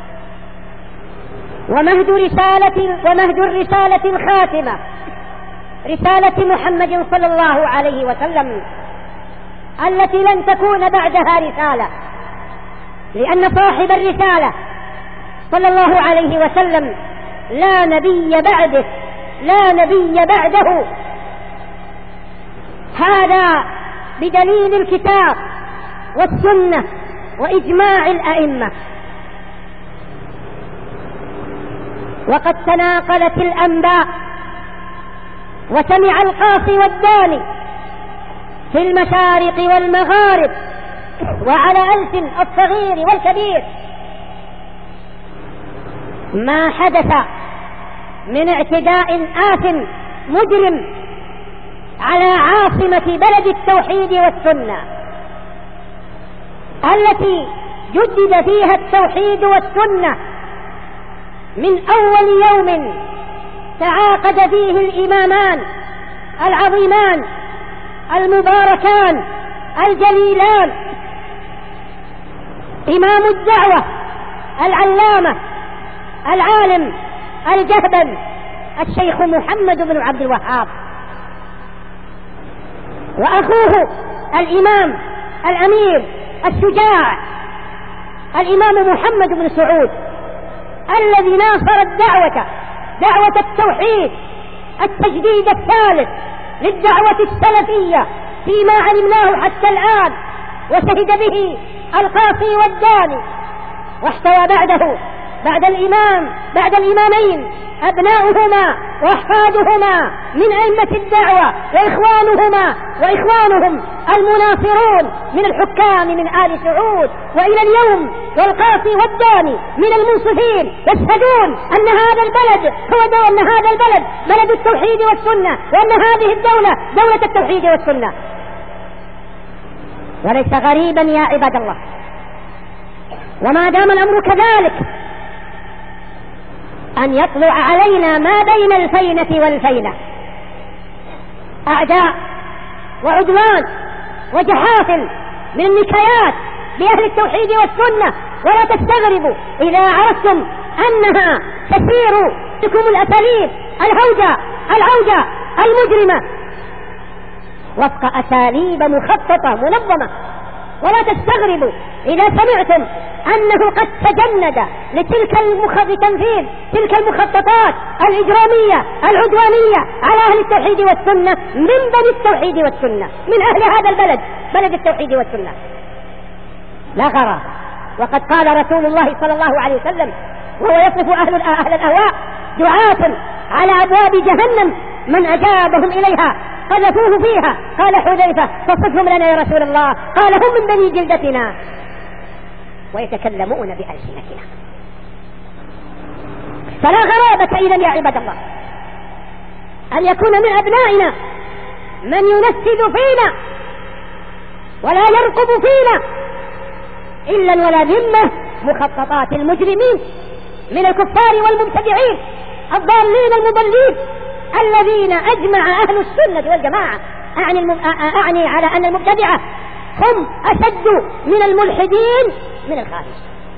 ومهد رسالة ومهد الرسالة الخاتمة رسالة محمد صلى الله عليه وسلم التي لن تكون بعدها رسالة، لأن صاحب الرسالة صلى الله عليه وسلم لا نبي بعده، لا نبي بعده. هذا بدليل الكتاب والسنة وإجماع الأئمة. وقد تناقلت الأنباء وسمع القاصي والداني في المشارق والمغارب وعلى ألسن الصغير والكبير ما حدث من اعتداء آثم مجرم على عاصمة بلد التوحيد والسنة التي جدد فيها التوحيد والسنة من أول يوم تعاقد فيه الإمامان العظيمان المباركان الجليلان، إمام الدعوة العلامة العالم الجهبل الشيخ محمد بن عبد الوهاب، وأخوه الإمام الأمير الشجاع الإمام محمد بن سعود الذي ناصر الدعوة، دعوة التوحيد، التجديد الثالث للدعوة السلفية فيما علمناه حتى الآن، وشهد به القاصي والداني. واحتوى بعده بعد الإمام بعد الإمامين أبناؤهما وأحفادهما من أئمة الدعوة وإخوانهما وإخوانهم المناصرون من الحكام من آل سعود، وإلى اليوم والقاصي والداني من المنصفين يشهدون أن هذا البلد هو دو أن هذا البلد بلد التوحيد والسنة، وأن هذه الدولة دولة التوحيد والسنة. وليس غريبا يا عباد الله، وما دام الأمر كذلك، أن يطلع علينا ما بين الفينة والفينة أعداء وعدوان وجحافل من النكايات بأهل التوحيد والسنة. ولا تستغربوا إذا عرفتم أنها تسير بكم الأساليب الهوجة العوجة المجرمة وفق أساليب مخططة منظمة. ولا تستغربوا إذا سمعتم أنه قد تجند لتلك لتنفيذ تلك المخططات الإجرامية العدوانية على أهل التوحيد والسنة من بني التوحيد والسنة، من أهل هذا البلد بلد التوحيد والسنة. لا غرابة، وقد قال رسول الله صلى الله عليه وسلم وهو يصف أهل أهل الأهواء دعاة على أبواب جهنم من أجابهم إليها قذفوه فيها. قال حذيفة فصفهم لنا يا رسول الله؟ قال هم من بني جلدتنا ويتكلمون بألسنتنا. فلا غرابة إذن يا عباد الله أن يكون من أبنائنا من ينفذ فينا ولا يرقب فينا إلا ولا ذمة مخططات المجرمين من الكفار والمبتدعين الضالين المضلين الذين أجمع أهل السنة والجماعة أعني, الم... أعني على أن المبتدعة هم أشد من الملحدين من الخارج.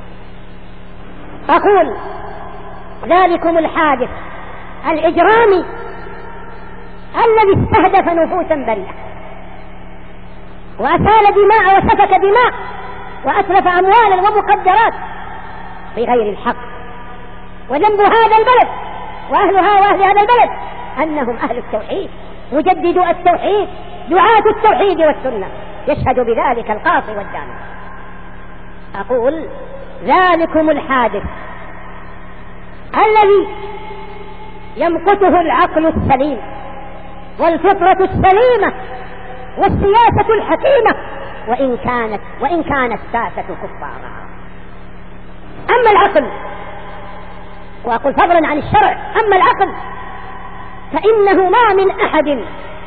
أقول ذلكم الحادث الإجرامي الذي استهدف نفوسا بريئة وأسال دماء وسفك دماء وأتلف أموالا ومقدرات بغير الحق، وذنب هذا البلد وأهلها وأهل هذا البلد أنهم أهل التوحيد مجددو التوحيد دعاة التوحيد والسنة، يشهد بذلك القاصي والداني. أقول ذلكم الحادث الذي يمقته العقل السليم والفطرة السليمة والسياسة الحكيمة وإن كانت وإن كانت ساسة كفارا. أما العقل، وأقول فضلا عن الشرع، أما العقل فإنه ما من أحد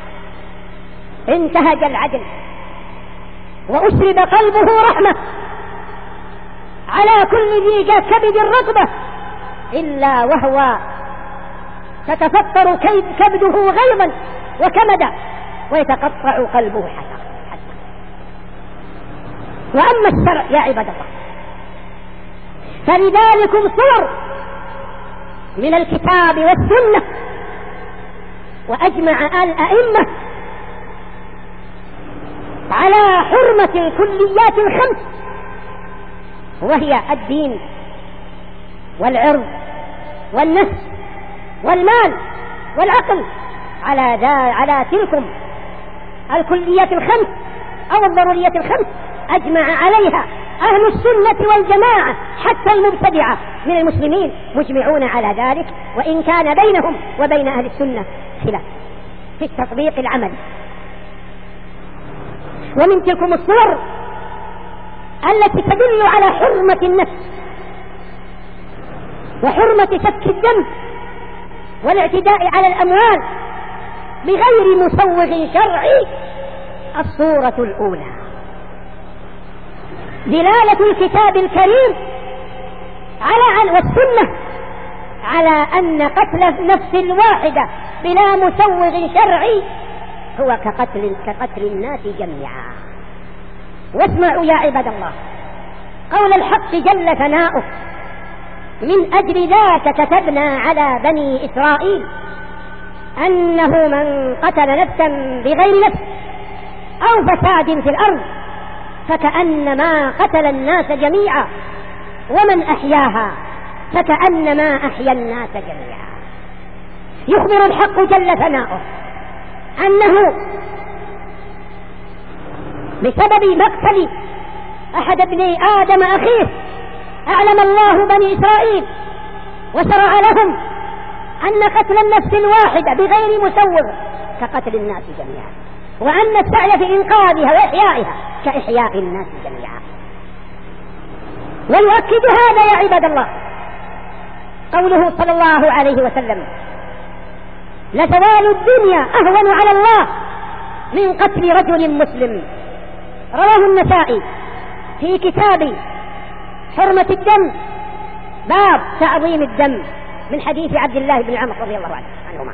انتهج العدل وأشرب قلبه رحمة على كل ذي كبد رطبة إلا وهو تتفطر كبده غيظا وكمدا ويتقطع قلبه حسرة. وأما الشرع يا عباد الله فلذلكم صور من الكتاب والسنة وأجمع الأئمة على حرمة الكليات الخمس، وهي الدين والعرض والنفس والمال والعقل. على ذا على تلكم الكليات الخمس أو الضروريات الخمس أجمع عليها أهل السنة والجماعة، حتى المبتدعة من المسلمين مجمعون على ذلك، وإن كان بينهم وبين أهل السنة خلاف في التطبيق العملي. ومن تلكم الصور التي تدل على حرمة النفس وحرمة سفك الدم والاعتداء على الأموال بغير مسوغ شرعي الصورة الأولى دلالة الكتاب الكريم على والسنة على أن قتل النفس الواحدة بلا مسوغ شرعي هو كقتل, كقتل الناس جميعا. واسمعوا يا عباد الله قول الحق جل ثناؤه: من أجل ذاك كتبنا على بني إسرائيل أنه من قتل نفسا بغير نفس أو فساد في الأرض فكأنما قتل الناس جميعا ومن أحياها فكأنما أحيا الناس جميعا. يخبر الحق جل ثناؤه أنه بسبب مقتل أحد ابني آدم أخيه أعلم الله بني إسرائيل وشرع لهم أن قتل النفس الواحدة بغير مسوغ كقتل الناس جميعا، وأن السعي في إنقاذها وإحيائها كإحياء الناس جميعا. ويؤكد هذا يا عباد الله قوله صلى الله عليه وسلم: لزوال الدنيا أهون على الله من قتل رجل مسلم. رواه النسائي في كتاب حرمة الدم باب تعظيم الدم من حديث عبد الله بن عمرو رضي الله عنهما.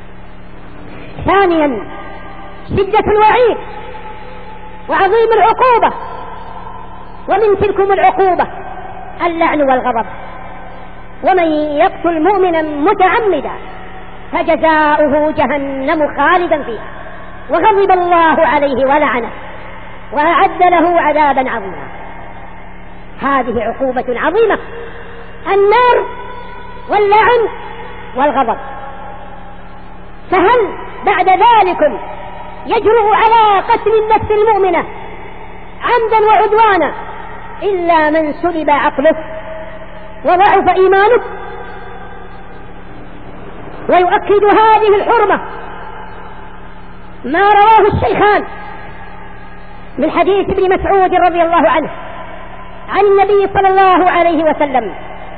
ثانيا شدة الوعيد وعظيم العقوبة، ومن تلكم العقوبة اللعن والغضب. ومن يقتل مؤمنا متعمدا فجزاؤه جهنم خالدا فيها وغضب الله عليه ولعنه وأعد له عذابا عظيما. هذه عقوبة عظيمة، النار واللعن والغضب. فهل بعد ذلك يجرؤ على قتل النفس المؤمنة عمدا وعدوانا إلا من سلب عقله وضعف إيمانه؟ ويؤكد هذه الحرمة ما رواه الشيخان من حديث ابن مسعود رضي الله عنه عن النبي صلى الله عليه وسلم: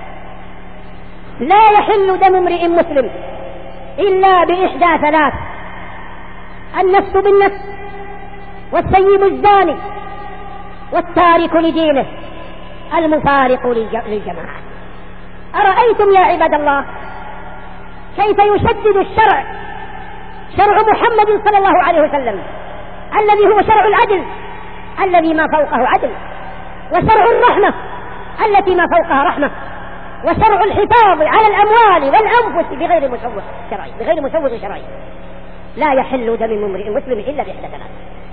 لا يحل دم امرئ مسلم إلا بإحدى ثلاث: النفس بالنفس، والسيب الزاني، والتارك لدينه المفارق للجماعة. أرأيتم يا عباد الله كيف يشدد الشرع، شرع محمد صلى الله عليه وسلم الذي هو شرع العدل الذي ما فوقه عدل، وشرع الرحمة التي ما فوقها رحمة، وشرع الحفاظ على الأموال والأنفس بغير مسوغ شرعي بغير مسوغ شرعي. لا يحل دم امرئ مسلم إلا بإحدى ثلاث.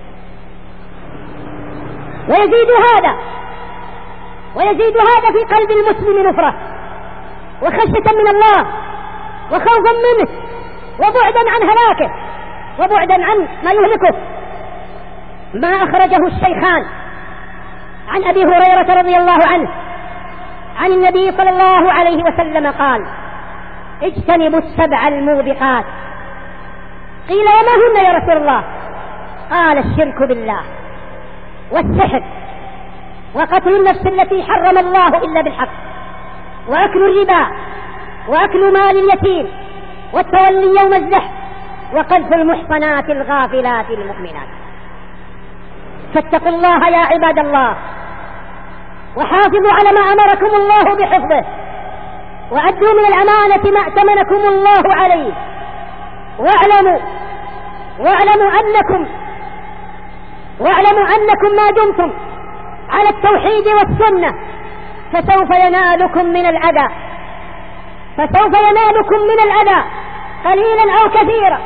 ويزيد هذا ويزيد هذا في قلب المسلم نفرة وخشية من الله وخوفا منه وبعدا عن هلاكه وبعدا عن ما يهلكه. ما أخرجه الشيخان عن أبي هريرة رضي الله عنه عن النبي صلى الله عليه وسلم قال: اجتنبوا السبع الموبقات. قيل: وما هن يا رسول الله؟ قال: الشرك بالله، والسحر، وقتل النفس التي حرم الله إلا بالحق، وأكل الربا، وأكل مال اليتيم، والتولي يوم الزحف، وقذف المحصنات الغافلات المؤمنات. فاتقوا الله يا عباد الله، وحافظوا على ما أمركم الله بحفظه، وأدوا من الأمانة ما ائتمنكم الله عليه. واعلموا واعلموا أنكم واعلموا أنكم ما دمتم على التوحيد والسنة فسوف ينالكم من الأذى فسوف ينالكم من الأذى قليلا أو كثيرا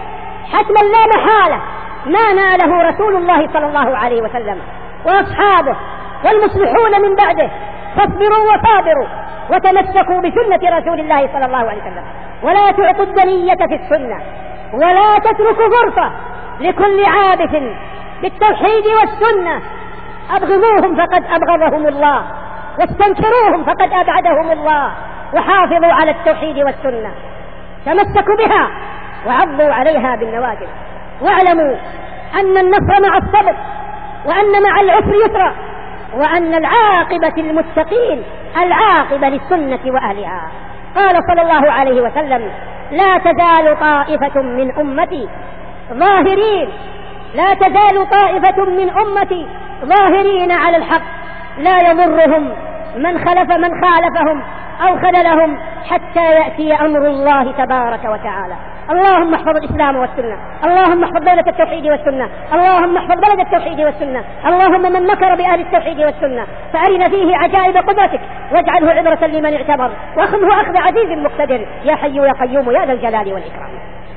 حتما لا محالة ما ناله رسول الله صلى الله عليه وسلم وأصحابه والمصلحون من بعده، فاصبروا وصابروا وتمسكوا بسنة رسول الله صلى الله عليه وسلم، ولا تعطوا الدنية في السنة، ولا تتركوا فرصة لكل عابث بالتوحيد والسنة. أبغضوهم فقد أبغضهم الله، واستنكروهم فقد أبعدهم الله، وحافظوا على التوحيد والسنة، تمسكوا بها وعضوا عليها بالنواجذ، واعلموا أن النصر مع الصبر، وأن مع العسر يسرا، وأن العاقبة للمتقين، العاقبة للسنة وأهلها. قال صلى الله عليه وسلم: لا تزال طائفة من أمتي ظاهرين لا تزال طائفة من أمتي ظاهرين على الحق لا يضرهم من خلف من خالفهم أو خذلهم حتى يأتي أمر الله تبارك وتعالى. اللهم احفظ الإسلام والسنة، اللهم احفظ دولة التوحيد والسنة، اللهم احفظ بلد التوحيد والسنة، اللهم من مكر بأهل التوحيد والسنة فأرنا فيه عجائب قدرتك واجعله عبرة لمن اعتبر، واخذه أخذ عزيز مقتدر، يا حي يا قيوم يا ذا الجلال والإكرام.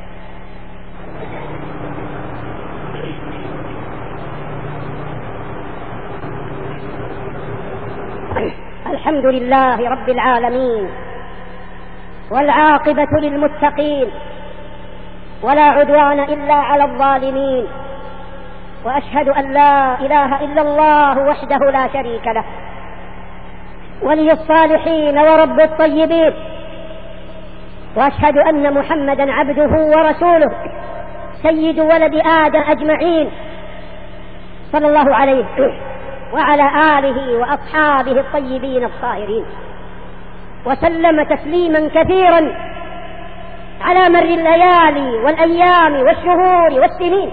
الحمد لله رب العالمين، والعاقبة للمتقين، ولا عدوان إلا على الظالمين، وأشهد أن لا إله إلا الله وحده لا شريك له، ولي الصالحين ورب الطيبين، وأشهد أن محمدا عبده ورسوله سيد ولد آدم أجمعين صلى الله عليه وعلى آله وأصحابه الطيبين الطاهرين، وسلم تسليما كثيرا على مر الليالي والأيام والشهور والسنين.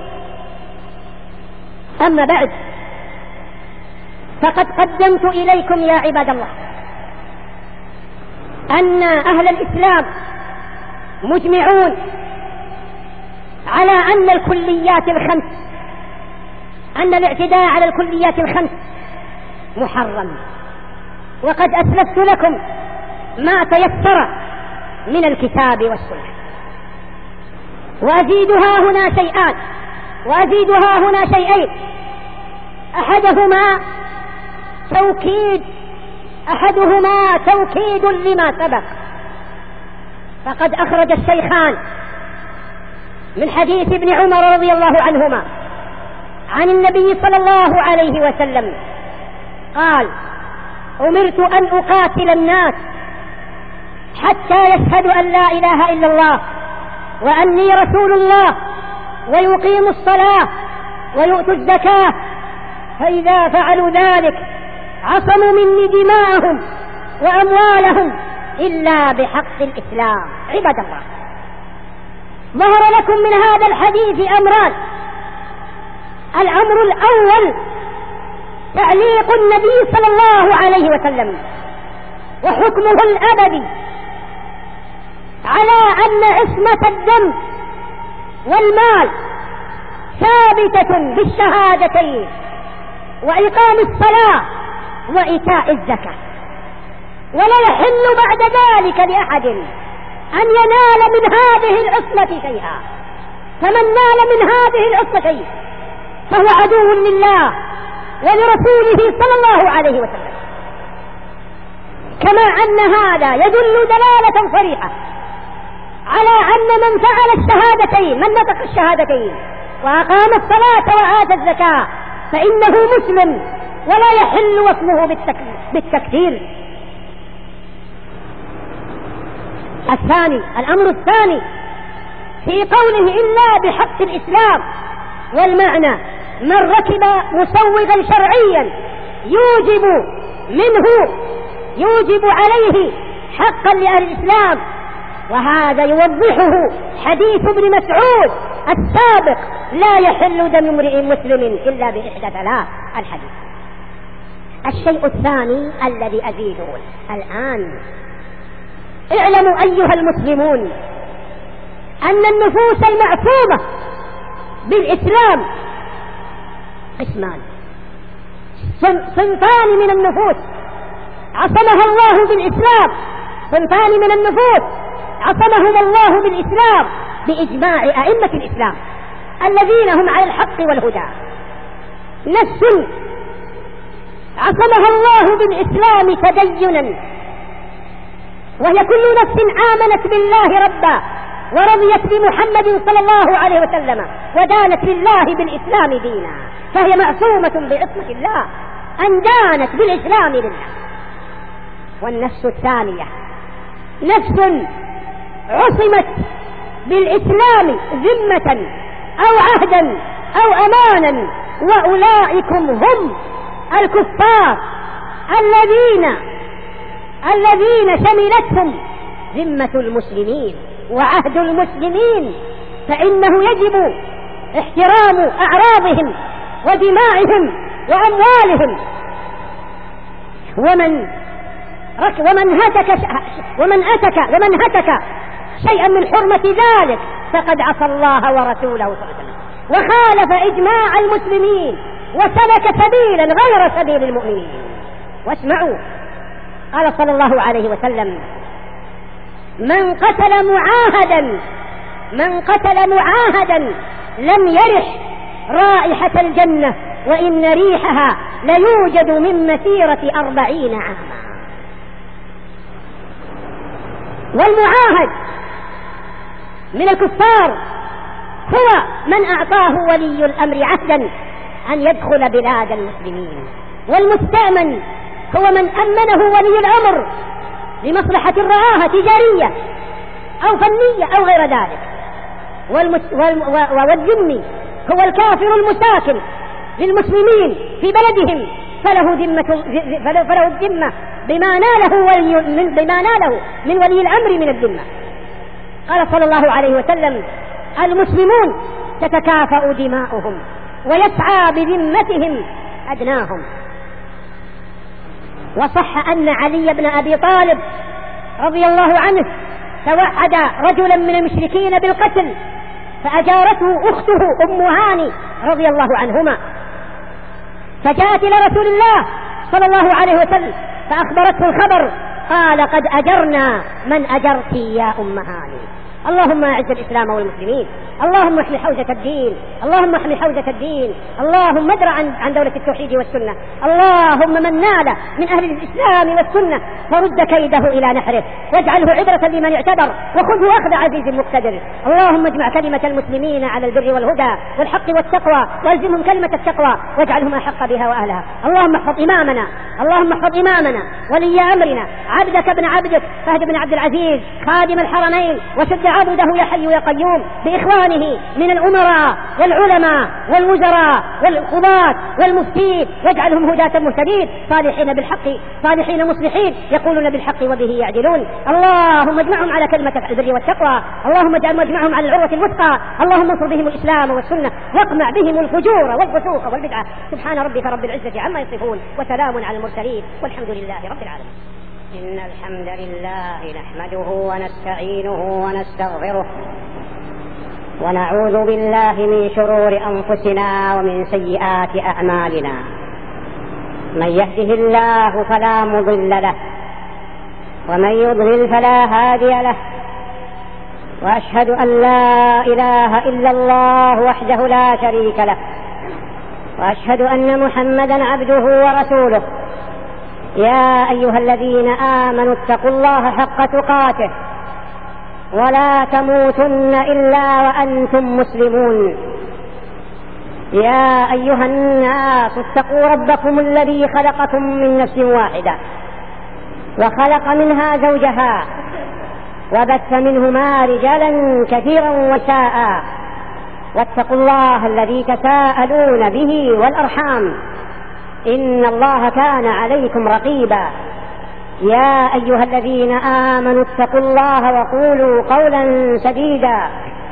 أما بعد، فقد قدمت إليكم يا عباد الله أن أهل الإسلام مجمعون على أن الكليات الخمس أن الاعتداء على الكليات الخمس محرم، وقد أسلفت لكم ما تيسر من الكتاب والسنة، وأزيدها هنا شيئان وأزيدها هنا شيئين. أحدهما توكيد أحدهما توكيد لما سبق، فقد أخرج الشيخان من حديث ابن عمر رضي الله عنهما عن النبي صلى الله عليه وسلم قال: أمرت أن أقاتل الناس حتى يشهدوا أن لا إله إلا الله وأني رسول الله ويقيموا الصلاة ويؤتوا الزكاة، فإذا فعلوا ذلك عصموا مني دماءهم وأموالهم إلا بحق الإسلام. عباد الله، ظهر لكم من هذا الحديث أمران. الأمر الأول تعليق النبي صلى الله عليه وسلم وحكمه الأبدي على أن عصمة الدم والمال ثابتة بالشهادتين وإقام الصلاة وإيتاء الزكاة، ولا يحل بعد ذلك لأحد أن ينال من هذه العصمة شيئا، فمن نال من هذه العصمة شيء فهو عدو لله ولرسوله صلى الله عليه وسلم. كما أن هذا يدل دلالة صريحة على أن من فعل الشهادتين، من نطق الشهادتين وأقام الصلاة وآتى الزكاة فإنه مسلم ولا يحل وصمه بالتكفير. الثاني الأمر الثاني في قوله إلا بحق الإسلام، والمعنى من ركب مسوغا شرعيا يوجب منه يوجب عليه حقا لأهل الإسلام، وهذا يوضحه حديث ابن مسعود السابق: لا يحل دم امرئ مسلم إلا بإحدى ثلاث. الحديث. الشيء الثاني الذي أزيده الآن: اعلموا أيها المسلمون أن النفوس المعصومة بالإسلام قسمان، صنفان من النفوس عصمها الله بالإسلام، صنفان من النفوس عصمهم الله بالإسلام، بإجماع أئمة الإسلام الذين هم على الحق والهدى. نفس عصمها الله بالإسلام تدينا، وهي كل نفس آمنت بالله ربا ورضيت بمحمد صلى الله عليه وسلم ودانت لله بالإسلام دينا، فهي معصومة بعصمة الله أن دانت بالإسلام لله. والنفس الثانية نفس عصمت بالإسلام ذمة أو عهدا أو أمانا، وأولئكم هم الكفار الذين الذين شملتهم ذمة المسلمين وعهد المسلمين، فإنه يجب احترام أعراضهم ودماءهم وأموالهم. ومن ومن هتك ومن أتك ومن هتك شيئا من حرمة ذلك فقد عصى الله ورسوله صلى الله عليه وسلم وخالف إجماع المسلمين وسلك سبيلا غير سبيل المؤمنين. واسمعوا، قال صلى الله عليه وسلم: من قتل معاهدا من قتل معاهدا لم يرح رائحة الجنة وإن ريحها ليوجد من مسيرة أربعين عاما. والمعاهد من الكفار هو من أعطاه ولي الأمر عهدا أن يدخل بلاد المسلمين، والمستأمن هو من أمنه ولي الأمر لمصلحة رآها تجارية أو فنية أو غير ذلك. والذمي هو الكافر المساكن للمسلمين في بلدهم، فله ذمة فله الذمة بما ناله ولي من بما ناله من ولي الأمر من الذمة. قال صلى الله عليه وسلم: المسلمون تتكافأ دماؤهم ويسعى بذمتهم أدناهم. وصح أن علي بن أبي طالب رضي الله عنه توعد رجلا من المشركين بالقتل، فأجارته أخته أم هاني رضي الله عنهما، فجاءت إلى رسول الله صلى الله عليه وسلم فأخبرته الخبر، قال: قد أجرنا من أجرت يا أم هاني. اللهم أعز الإسلام والمسلمين، اللهم احمي حوزة الدين، اللهم احمي حوزة الدين، اللهم ادرع عن, عن دولة التوحيد والسنة، اللهم من نال من أهل الإسلام والسنة فرد كيده إلى نحره واجعله عبرة لمن اعتبر وخذه أخذ عزيز مقتدر. اللهم اجمع كلمة المسلمين على البر والهدى والحق والتقوى والزمهم كلمة التقوى واجعلهم أحق بها وأهلها. اللهم احفظ إمامنا اللهم احفظ إمامنا ولي أمرنا عبدك ابن عبدك فهد بن عبد العزيز خادم الحرمين، وشد عبده يا حي يا قيوم بإخوانه من الأمراء والعلماء والوزراء والقضاة والمفتين، واجعلهم هداة مهتدين صالحين بالحق صالحين مصلحين يقولون بالحق وبه يعدلون. اللهم اجمعهم على كلمة البر والتقوى، اللهم اجمعهم على العروة الوثقى، اللهم انصر بهم الإسلام والسنة واقمع بهم الفجور والفسوق والبدعة. سبحان ربك رب العزة عما يصفون وسلام على المرسلين والحمد لله رب العالمين. إن الحمد لله نحمده ونستعينه ونستغفره ونعوذ بالله من شرور أنفسنا ومن سيئات أعمالنا. من يهده الله فلا مضل له ومن يضلل فلا هادي له، وأشهد أن لا إله إلا الله وحده لا شريك له، وأشهد أن محمدا عبده ورسوله. يا أيها الذين آمنوا اتقوا الله حق تقاته ولا تموتن إلا وأنتم مسلمون. يا أيها الناس اتقوا ربكم الذي خلقكم من نفس واحدة وخلق منها زوجها وبث منهما رجالا كثيرا ونساء، واتقوا الله الذي تساءلون به والأرحام إن الله كان عليكم رقيبا. يا أيها الذين آمنوا اتقوا الله وقولوا قولا سديدا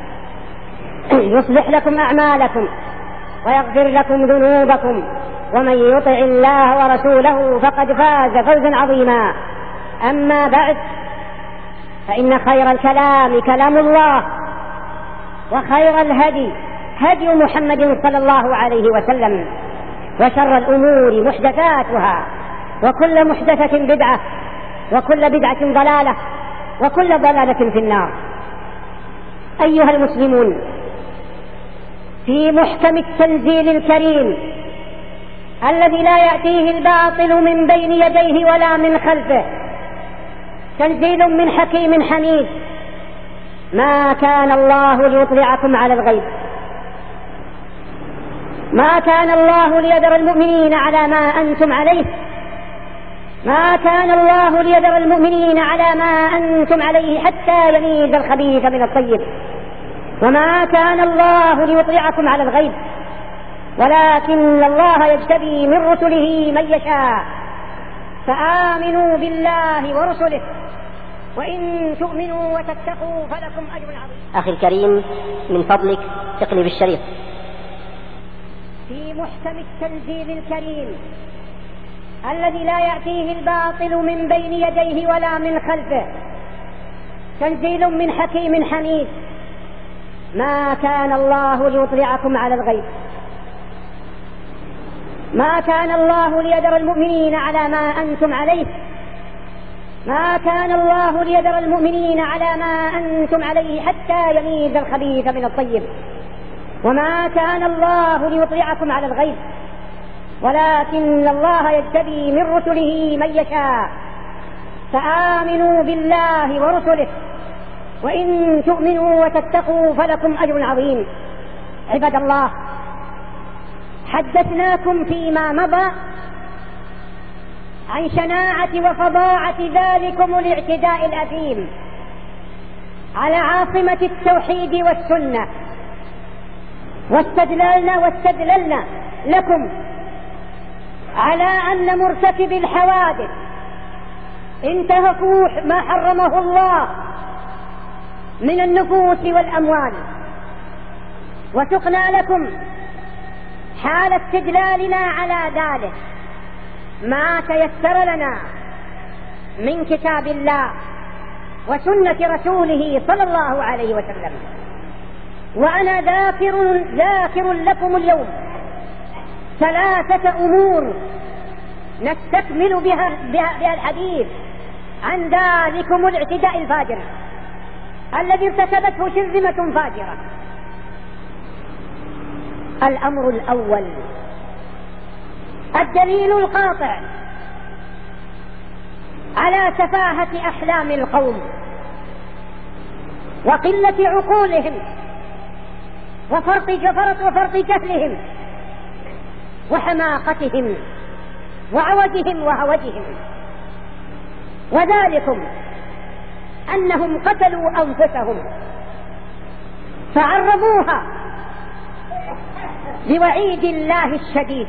يصلح لكم أعمالكم ويغفر لكم ذنوبكم، ومن يطع الله ورسوله فقد فاز فوزا عظيما. أما بعد، فإن خير الكلام كلام الله، وخير الهدي هدي محمد صلى الله عليه وسلم، وشر الأمور محدثاتها، وكل محدثة بدعة، وكل بدعة ضلالة، وكل ضلالة في النار. أيها المسلمون، في محكم التنزيل الكريم الذي لا يأتيه الباطل من بين يديه ولا من خلفه، تنزيل من حكيم حميد، ما كان الله ليطلعكم على الغيب، ما كان الله ليذر المؤمنين على ما أنتم عليه، ما كان الله ليذر المؤمنين على ما أنتم عليه حتى يميز الخبيث من الطيب، وما كان الله ليطلعكم على الغيب ولكن الله يجتبي من رسله من يشاء، فآمنوا بالله ورسله وإن تؤمنوا وتتقوا فلكم أجر عظيم.
أخي الكريم، من فضلك اقلب الشريط.
في محكم التنزيل الكريم الذي لا يأتيه الباطل من بين يديه ولا من خلفه، تنزيل من حكيم حميد، ما كان الله ليطلعكم على الغيب، ما كان الله ليذر المؤمنين على ما أنتم عليه، ما كان الله ليذر المؤمنين على ما أنتم عليه حتى يميز الخبيث من الطيب، وما كان الله ليطلعكم على الغيب ولكن الله يجتبي من رسله من يشاء، فآمنوا بالله ورسله وإن تؤمنوا وتتقوا فلكم أجر عظيم. عباد الله، حدثناكم فيما مضى عن شناعة وفظاعة ذلكم الاعتداء الأثيم على عاصمة التوحيد والسنة، واستدللنا واستدللنا لكم على أن مرتكب الحوادث انتهكوا ما حرمه الله من النفوس والأموال، وسقنا لكم حال استدلالنا على ذلك ما تيسر لنا من كتاب الله وسنة رسوله صلى الله عليه وسلم. وأنا ذاكر ذاكر لكم اليوم ثلاثة أمور نستكمل بها, بها, بها الحديث عن ذلكم الاعتداء الفاجر الذي ارتكبته شرذمة فاجرة. الأمر الأول، الدليل القاطع على سفاهة أحلام القوم وقلة عقولهم وفرط جفرة وفرط جهلهم وحماقتهم وعوجهم وهوجهم، وذلكم أنهم قتلوا أنفسهم فعرضوها لوعيد الله الشديد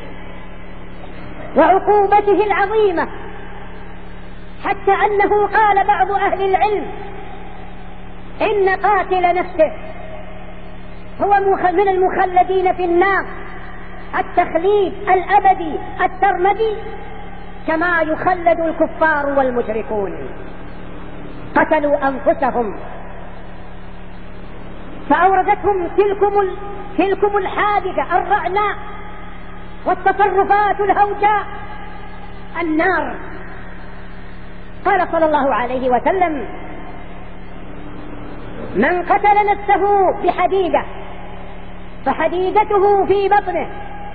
وعقوبته العظيمة، حتى أنه قال بعض أهل العلم إن قاتل نفسه هو من المخلدين في النار التخليد الأبدي السرمدي كما يخلد الكفار والمشركون. قتلوا أنفسهم فأوردتهم تلكم, تلكم الحادثة الرعناء والتصرفات الهوجاء النار. قال صلى الله عليه وسلم: من قتل نفسه بحديدة فحديدته في بطنه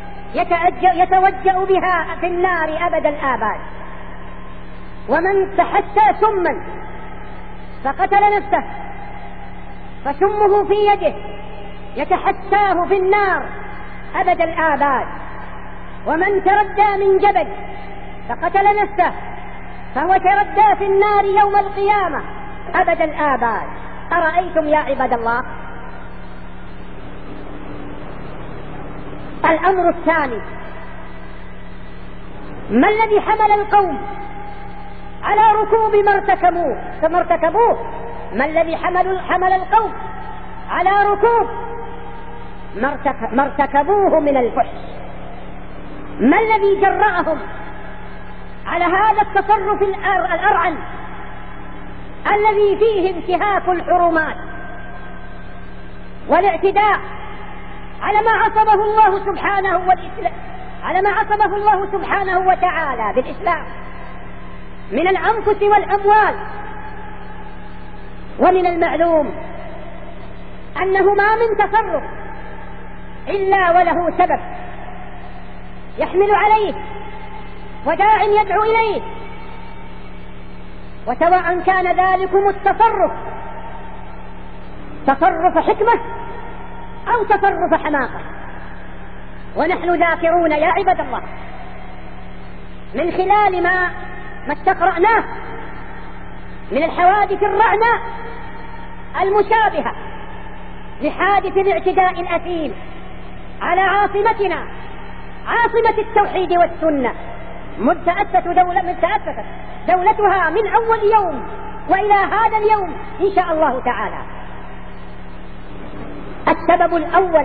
يتوجأ بها في النار أبد الآباد، ومن تحسى سما فقتل نفسه فسمه في يده يتحساه في النار أبد الآباد، ومن تردى من جبل فقتل نفسه فهو تردى في النار يوم القيامة أبد الآباد. أرأيتم يا عباد الله؟ الأمر الثاني، ما الذي حمل القوم على ركوب ما ارتكبوه كما ارتكبوه؟ ما الذي حمل حمل القوم على ركوب ما ارتكبوه من الفحش؟ ما الذي جرأهم على هذا التصرف الأرعن الذي فيه انتهاك الحرمات والاعتداء على ما عصمه الله سبحانه والإسلام على ما عصمه الله سبحانه وتعالى بالإسلام من الأنفس والأموال؟ ومن المعلوم أنه ما من تصرف إلا وله سبب يحمل عليه وداع يدعو إليه، وسواء كان ذلكم التصرف تصرف حكمة أو تصرف حماقة. ونحن ذاكرون يا عباد الله من خلال ما ما استقرأناه من الحوادث الرعنة المشابهة لحادث الاعتداء الأثيم على عاصمتنا، عاصمة التوحيد والسنة، متأسست دولة متأسست دولتها من أول يوم وإلى هذا اليوم إن شاء الله تعالى. السبب الأول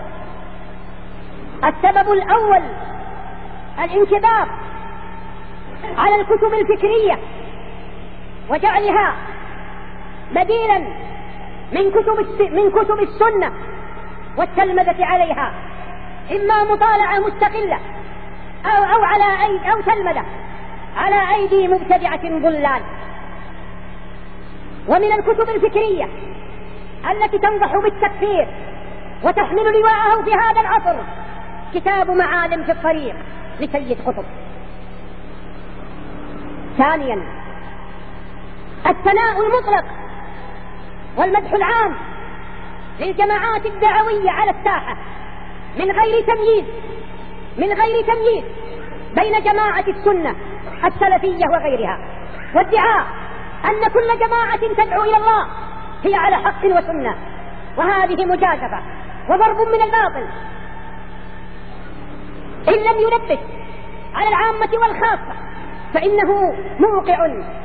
السبب الأول الانكباب على الكتب الفكرية وجعلها بديلا من كتب من كتب السنة والتلمذة عليها، إما مطالعة مستقلة أو أو على أيدي أو تلمذة على أيدي مبتدعة ضلال. ومن الكتب الفكرية التي تنضح بالتكفير وتحمل لواءه في هذا العصر كتاب معالم في الطريق لسيد قطب. ثانيا الثناء المطلق والمدح العام للجماعات الدعوية على الساحة من غير تمييز من غير تمييز بين جماعة السنة السلفية وغيرها، وادعاء أن كل جماعة تدعو إلى الله هي على حق وسنة، وهذه مجازفة وضرب من الباطل إن لم ينبه على العامة والخاصة، فإنه موقع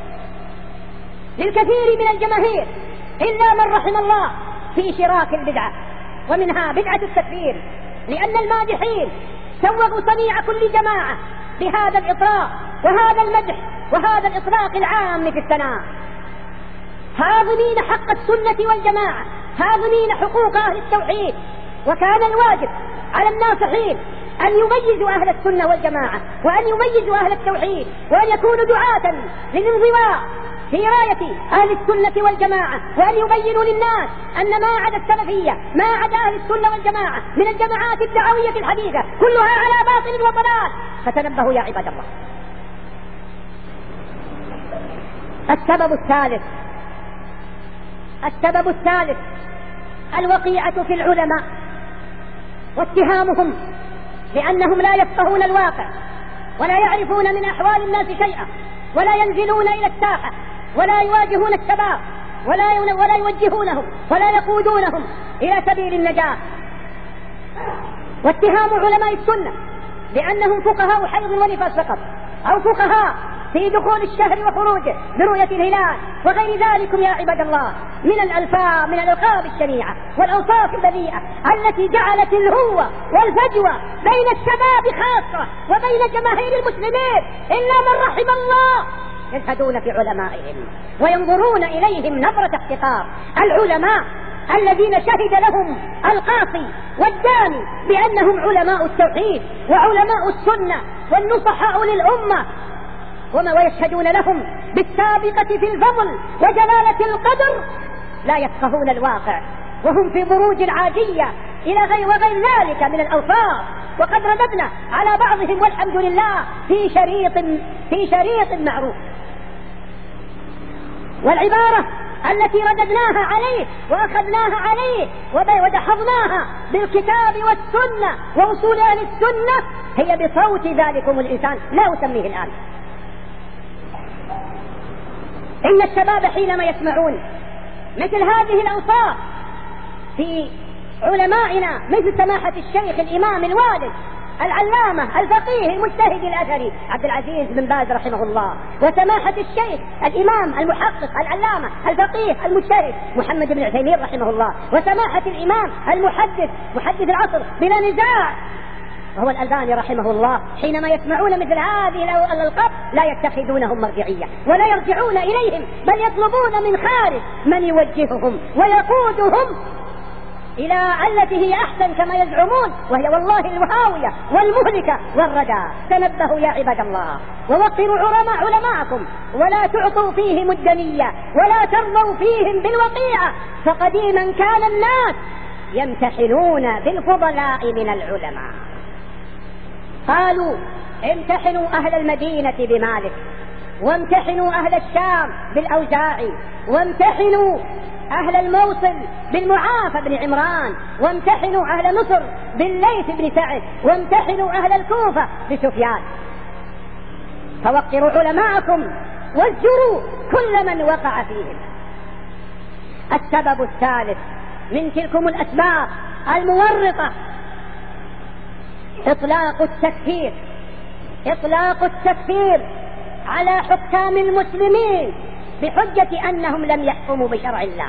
للكثير من الجماهير إلا من رحم الله في شراك البدعة، ومنها بدعة التكفير، لأن المادحين سوغوا صنيع كل جماعة بهذا الإطراء وهذا المدح وهذا الإطلاق العام في الثناء، هاضمين حق السنة والجماعة، هاضمين حقوق أهل التوحيد. وكان الواجب على الناصحين أن يميزوا أهل السنة والجماعة وأن يميزوا أهل التوحيد وأن يكونوا دعاة للانضواء في راية أهل السنة والجماعة، وأن يبينوا للناس أن ما عدا السلفية ما عدا أهل السنة والجماعة من الجماعات الدعوية الحديثة كلها على باطل وضلال. فتنبهوا يا عباد الله. السبب الثالث السبب الثالث الوقيعة في العلماء واتهامهم بأنهم لا يفقهون الواقع ولا يعرفون من أحوال الناس شيئا، ولا ينزلون إلى الساحة ولا يواجهون الشباب ولا ولا يوجهونهم ولا يقودونهم إلى سبيل النجاة. واتهام علماء السنة بأنهم فقهاء حيض ونفاس فقط، أو فقهاء في دخول الشهر وخروجه برؤية الهلال وغير ذلك يا عباد الله من الألفاظ من الألقاب الشنيعة والأوصاف البذيئة التي جعلت الهوة والفجوة بين الشباب خاصة وبين جماهير المسلمين إلا من رحم الله. يزهدون في علمائهم وينظرون إليهم نظرة احتقار. العلماء الذين شهد لهم القاصي والداني بأنهم علماء التوحيد وعلماء السنة والنصحاء للأمة، وما ويشهدون لهم بالسابقة في الفضل وجلالة القدر، لا يفقهون الواقع وهم في بروج عاجية إلى غير وغير ذلك من الأوصاف. وقد رددنا على بعضهم والحمد لله في شريط في شريط معروف. والعبارة التي رددناها عليه وأخذناها عليه ودحضناها بالكتاب والسنة ووصول أهل السنة هي بصوت ذلكم الإنسان لا أسميه الآن. إن الشباب حينما يسمعون مثل هذه الأوصاف في علمائنا مثل سماحة الشيخ الإمام الوالد العلامة الفقيه المجتهد الأثري عبد العزيز بن باز رحمه الله، وسماحة الشيخ الإمام المحقق العلامة الفقيه المجتهد محمد بن عثيمين رحمه الله، وسماحة الإمام المحدث محدث العصر بلا نزاع وهو الألباني رحمه الله، حينما يسمعون مثل هذه الألقاب لا يتخذونهم مرجعية ولا يرجعون إليهم، بل يطلبون من خارج من يوجههم ويقودهم إلى التي هي أحسن كما يزعمون، وهي والله الهاوية والمهلكة والردى. تنبهوا يا عباد الله، ووقروا علماء علماءكم، ولا تعطوا فيهم الدنية، ولا ترضوا فيهم بالوقيعة، فقديما كان الناس يمتحنون بالفضلاء من العلماء. قالوا امتحنوا أهل المدينة بمالك، وامتحنوا أهل الشام بالأوزاعي، وامتحنوا أهل الموصل بالمعافى بن عمران، وامتحنوا أهل مصر بالليث بن سعد، وامتحنوا أهل الكوفة بسفيان. فوقروا علماءكم وازجروا كل من وقع فيهم. السبب الثالث من تلكم الأسباب المورطة إطلاق التكفير، إطلاق التكفير على حكام المسلمين بحجة أنهم لم يحكموا بشرع الله،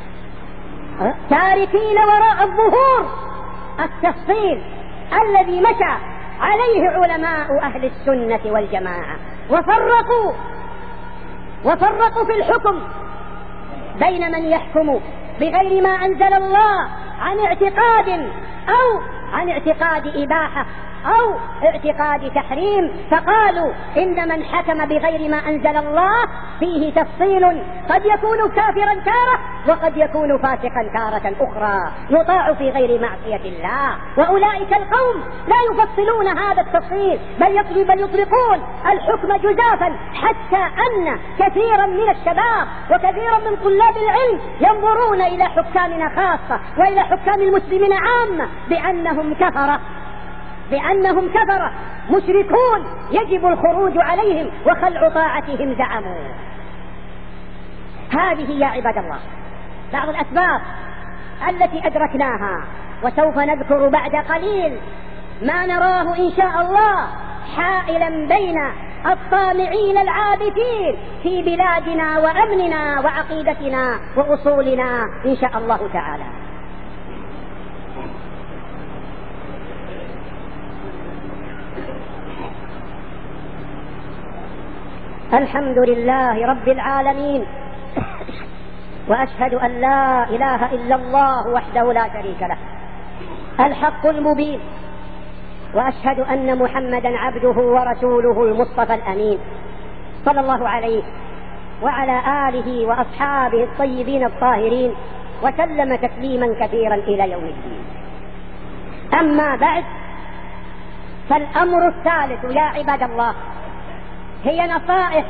تاركين وراء الظهور التفصيل الذي مشى عليه علماء أهل السنة والجماعة، وفرقوا وفرقوا في الحكم بين من يحكم بغير ما أنزل الله عن اعتقاد أو عن اعتقاد إباحة أو اعتقاد تحريم، فقالوا إن من حكم بغير ما أنزل الله فيه تفصيل، قد يكون كافرا تارة وقد يكون فاسقا تارة أخرى، يطاع في غير معصية الله. وأولئك القوم لا يفصلون هذا التفصيل، بل بل يطلقون الحكم جزافا، حتى أن كثيرا من الشباب وكثيرا من طلاب العلم ينظرون إلى حكامنا خاصة وإلى حكام المسلمين عامة بأنهم كفرة، بأنهم كفرة مشركون يجب الخروج عليهم وخلع طاعتهم زعموا. هذه يا عباد الله بعض الأسباب التي أدركناها، وسوف نذكر بعد قليل ما نراه إن شاء الله حائلا بين الطامعين العابثين في بلادنا وأمننا وعقيدتنا وأصولنا إن شاء الله تعالى. الحمد لله رب العالمين، وأشهد أن لا إله إلا الله وحده لا شريك له الحق المبين، وأشهد أن محمدا عبده ورسوله المصطفى الأمين صلى الله عليه وعلى آله وأصحابه الطيبين الطاهرين، وسلم تسليما كثيرا إلى يوم الدين. أما بعد، فالأمر الثالث يا عباد الله هي نصائح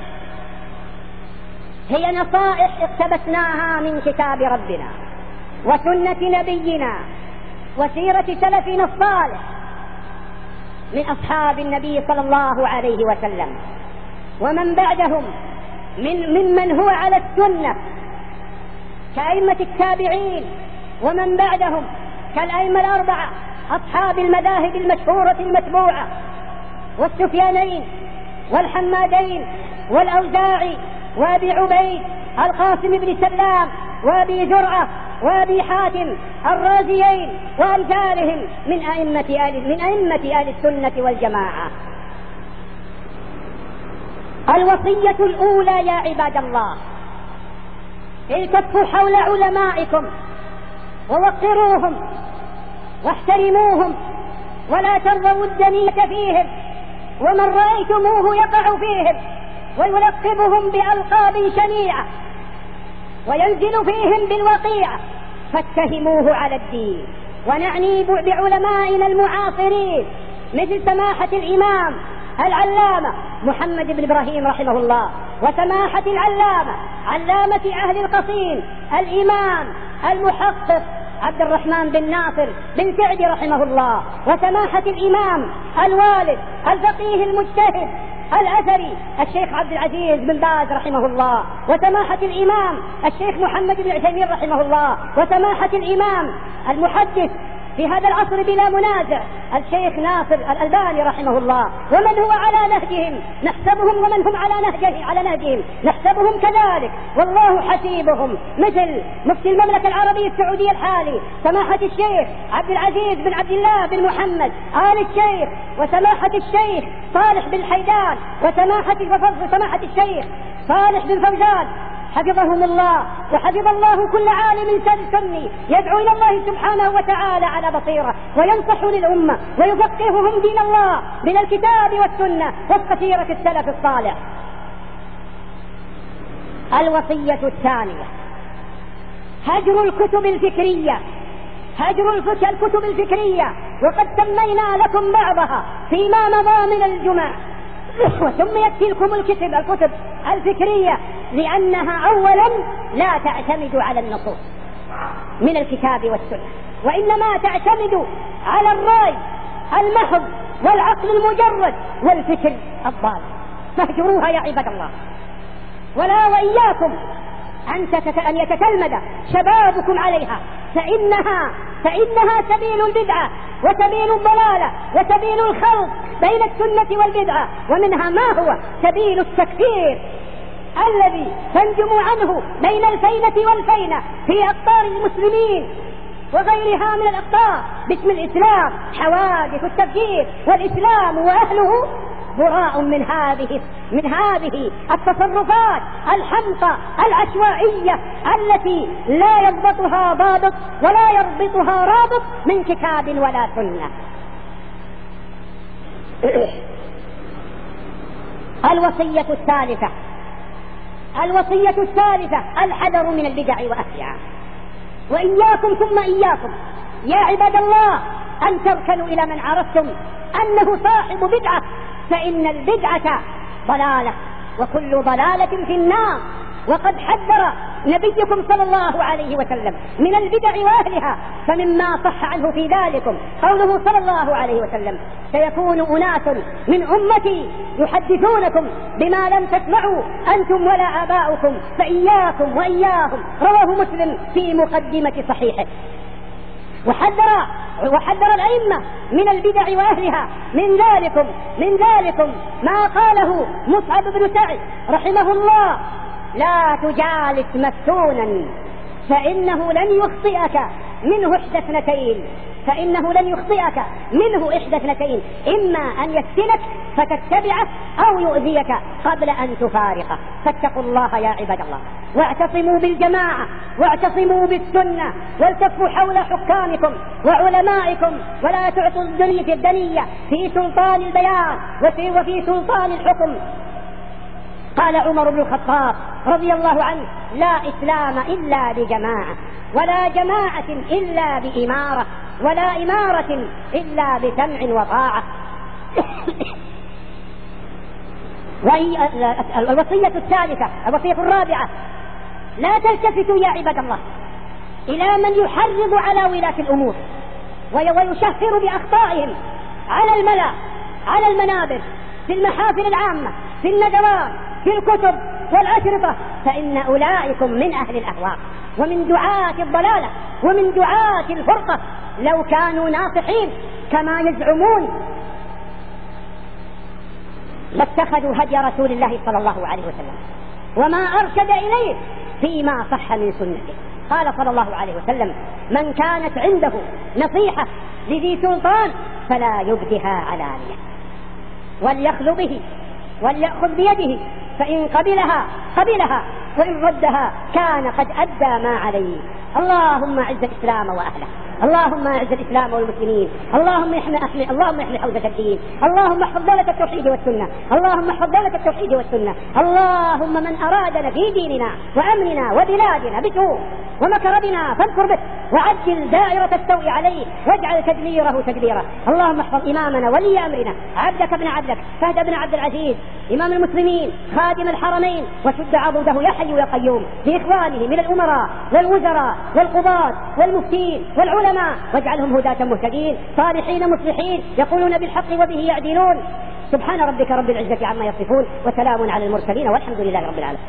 هي نصائح اقتبسناها من كتاب ربنا وسنة نبينا وسيرة سلفنا الصالح من أصحاب النبي صلى الله عليه وسلم، ومن بعدهم من ممن هو على السنة كأئمة التابعين، ومن بعدهم كالأئمة الأربعة أصحاب المذاهب المشهورة المتبوعة، والسفيانين والحمادين والأوزاعي وأبي عبيد القاسم بن سلام وأبي زرعة وأبي حاتم الرازيين وأمثالهم من أئمة آل من أئمة آل السنة والجماعة. الوصية الأولى يا عباد الله: التفوا حول علمائكم ووقروهم واحترموهم، ولا ترضوا الدنية فيهم، ومن رأيتموه يقع فيهم ويلقبهم بألقاب شنيعة وينزل فيهم بالوقيعة فاتهموه على الدين. ونعني بعلمائنا المعاصرين مثل سماحة الإمام العلامة محمد بن إبراهيم رحمه الله، وسماحة العلامة علامة أهل القصيم الإمام المحقق عبد الرحمن بن ناصر بن سعدي رحمه الله، وسماحة الإمام الوالد الفقيه المجتهد الأثري الشيخ عبد العزيز بن باز رحمه الله، وسماحة الإمام الشيخ محمد بن عثيمين رحمه الله، وسماحة الإمام المحدث في هذا العصر بلا منازع الشيخ ناصر الألباني رحمه الله، ومن هو على نهجهم نحسبهم، ومن هم على نهجهم على نهجهم نحسبهم كذلك، والله حسيبهم، مثل مفتي المملكة العربية السعودية الحالي سماحة الشيخ عبد العزيز بن عبد الله بن محمد آل الشيخ، وسماحة الشيخ صالح بن حيدان، وسماحة وسماحة الشيخ صالح بن فوزان حفظهم الله وحفظ الله كل عالم سني يدعو إلى الله سبحانه وتعالى على بصيرة وينصح للأمة ويفقههم دين الله من الكتاب والسنة وفق سيرة السلف الصالح. الوصية الثانية هجر الكتب الفكرية، هجر الكتب الفكرية، وقد سمينا لكم بعضها فيما مضى من الجمع. وسميت تلكم الكتب الكتب الفكرية لأنها أولا لا تعتمد على النصوص من الكتاب والسنة، وإنما تعتمد على الرأي المحض والعقل المجرد والفكر الضال، فاهجروها يا عباد الله. ولا وإياكم أن يتتلمذ شبابكم عليها، فإنها فإنها سبيل البدعة وسبيل الضلالة وسبيل الخلط بين السنة والبدعة، ومنها ما هو سبيل التكفير الذي تنجم عنه بين الفينة والفينة في أقطار المسلمين وغيرها من الأقطار باسم الإسلام، حوادث التفجير، والإسلام وأهله براء من هذه من هذه التصرفات الحمقى العشوائية التي لا يضبطها ضابط ولا يربطها رابط من كتاب ولا سنة. الوصية الثالثة الوصية الثالثة الحذر من البدع وأهلها. وإياكم ثم إياكم يا عباد الله أن تركنوا إلى من عرفتم أنه صاحب بدعة، فإن البدعة ضلالة وكل ضلالة في النار. وقد حذر نبيكم صلى الله عليه وسلم من البدع وأهلها، فمما صح عنه في ذلكم قوله صلى الله عليه وسلم: سيكون أناس من أمتي يحدثونكم بما لم تسمعوا أنتم ولا آباؤكم فإياكم وإياهم، رواه مسلم في مقدمة صحيحه. وحذر وحذر الأئمة من البدع وأهلها. من ذلكم من ذلكم ما قاله مصعب بن سعد رحمه الله: لا تجالس مفتونا فإنه لن يخطئك منه إحدى اثنتين فإنه لن يخطئك منه إحدى اثنتين إما أن يفتنك فتتبعه أو يؤذيك قبل أن تفارقه. فاتقوا الله يا عباد الله، واعتصموا بالجماعة واعتصموا بالسنة، والتفوا حول حكامكم وعلمائكم، ولا تعطوا الدنيا في الدنيا في سلطان البيان وفي, وفي سلطان الحكم. قال عمر بن الخطاب رضي الله عنه: لا إسلام إلا بجماعة، ولا جماعة إلا بإمارة، ولا إمارة إلا بسمع وطاعة. الوصية الثالثة الوصية الرابعة: لا تلتفتوا يا عباد الله إلى من يحرض على ولاة الأمور ويشهر بأخطائهم على الملأ على المنابر في المحافل العامة في الندوات في الكتب والأشرطة، فإن أولئكم من أهل الأهواء ومن دعاة الضلالة ومن دعاة الفرقة. لو كانوا ناصحين كما يزعمون لاتخذوا هدي رسول الله صلى الله عليه وسلم وما أرشد إليه فيما صح من سنته. قال صلى الله عليه وسلم: من كانت عنده نصيحة لذي سلطان فلا يبدها علانية، وليخلو به وليأخذ بيده، فإن قبلها قبلها وإن ردها كان قد أدى ما عليه. اللهم أعز الإسلام وأهله، اللهم أعز الإسلام والمسلمين، اللهم احمي احمي اللهم احمي حوزة الدين، اللهم احفظ دولة التوحيد والسنة، اللهم احفظ دولة التوحيد والسنة. اللهم من أرادنا في ديننا وأمننا وبلادنا بسوء ومكر بنا فاذكر به، وعجل دائرة السوء عليه واجعل تدميره تدبيره. اللهم احفظ إمامنا ولي أمرنا عبدك ابن عبدك فهد بن عبد العزيز إمام المسلمين خادم الحرمين، وشد عضده يا حي يا قيوم بإخوانه من الأمراء والوزراء والقضاة والمفتين والعلماء، واجعلهم هداة مهتدين صالحين مصلحين يقولون بالحق وبه يعدلون. سبحان ربك رب العزة عما يصفون، وسلام على المرسلين، والحمد لله رب العالمين.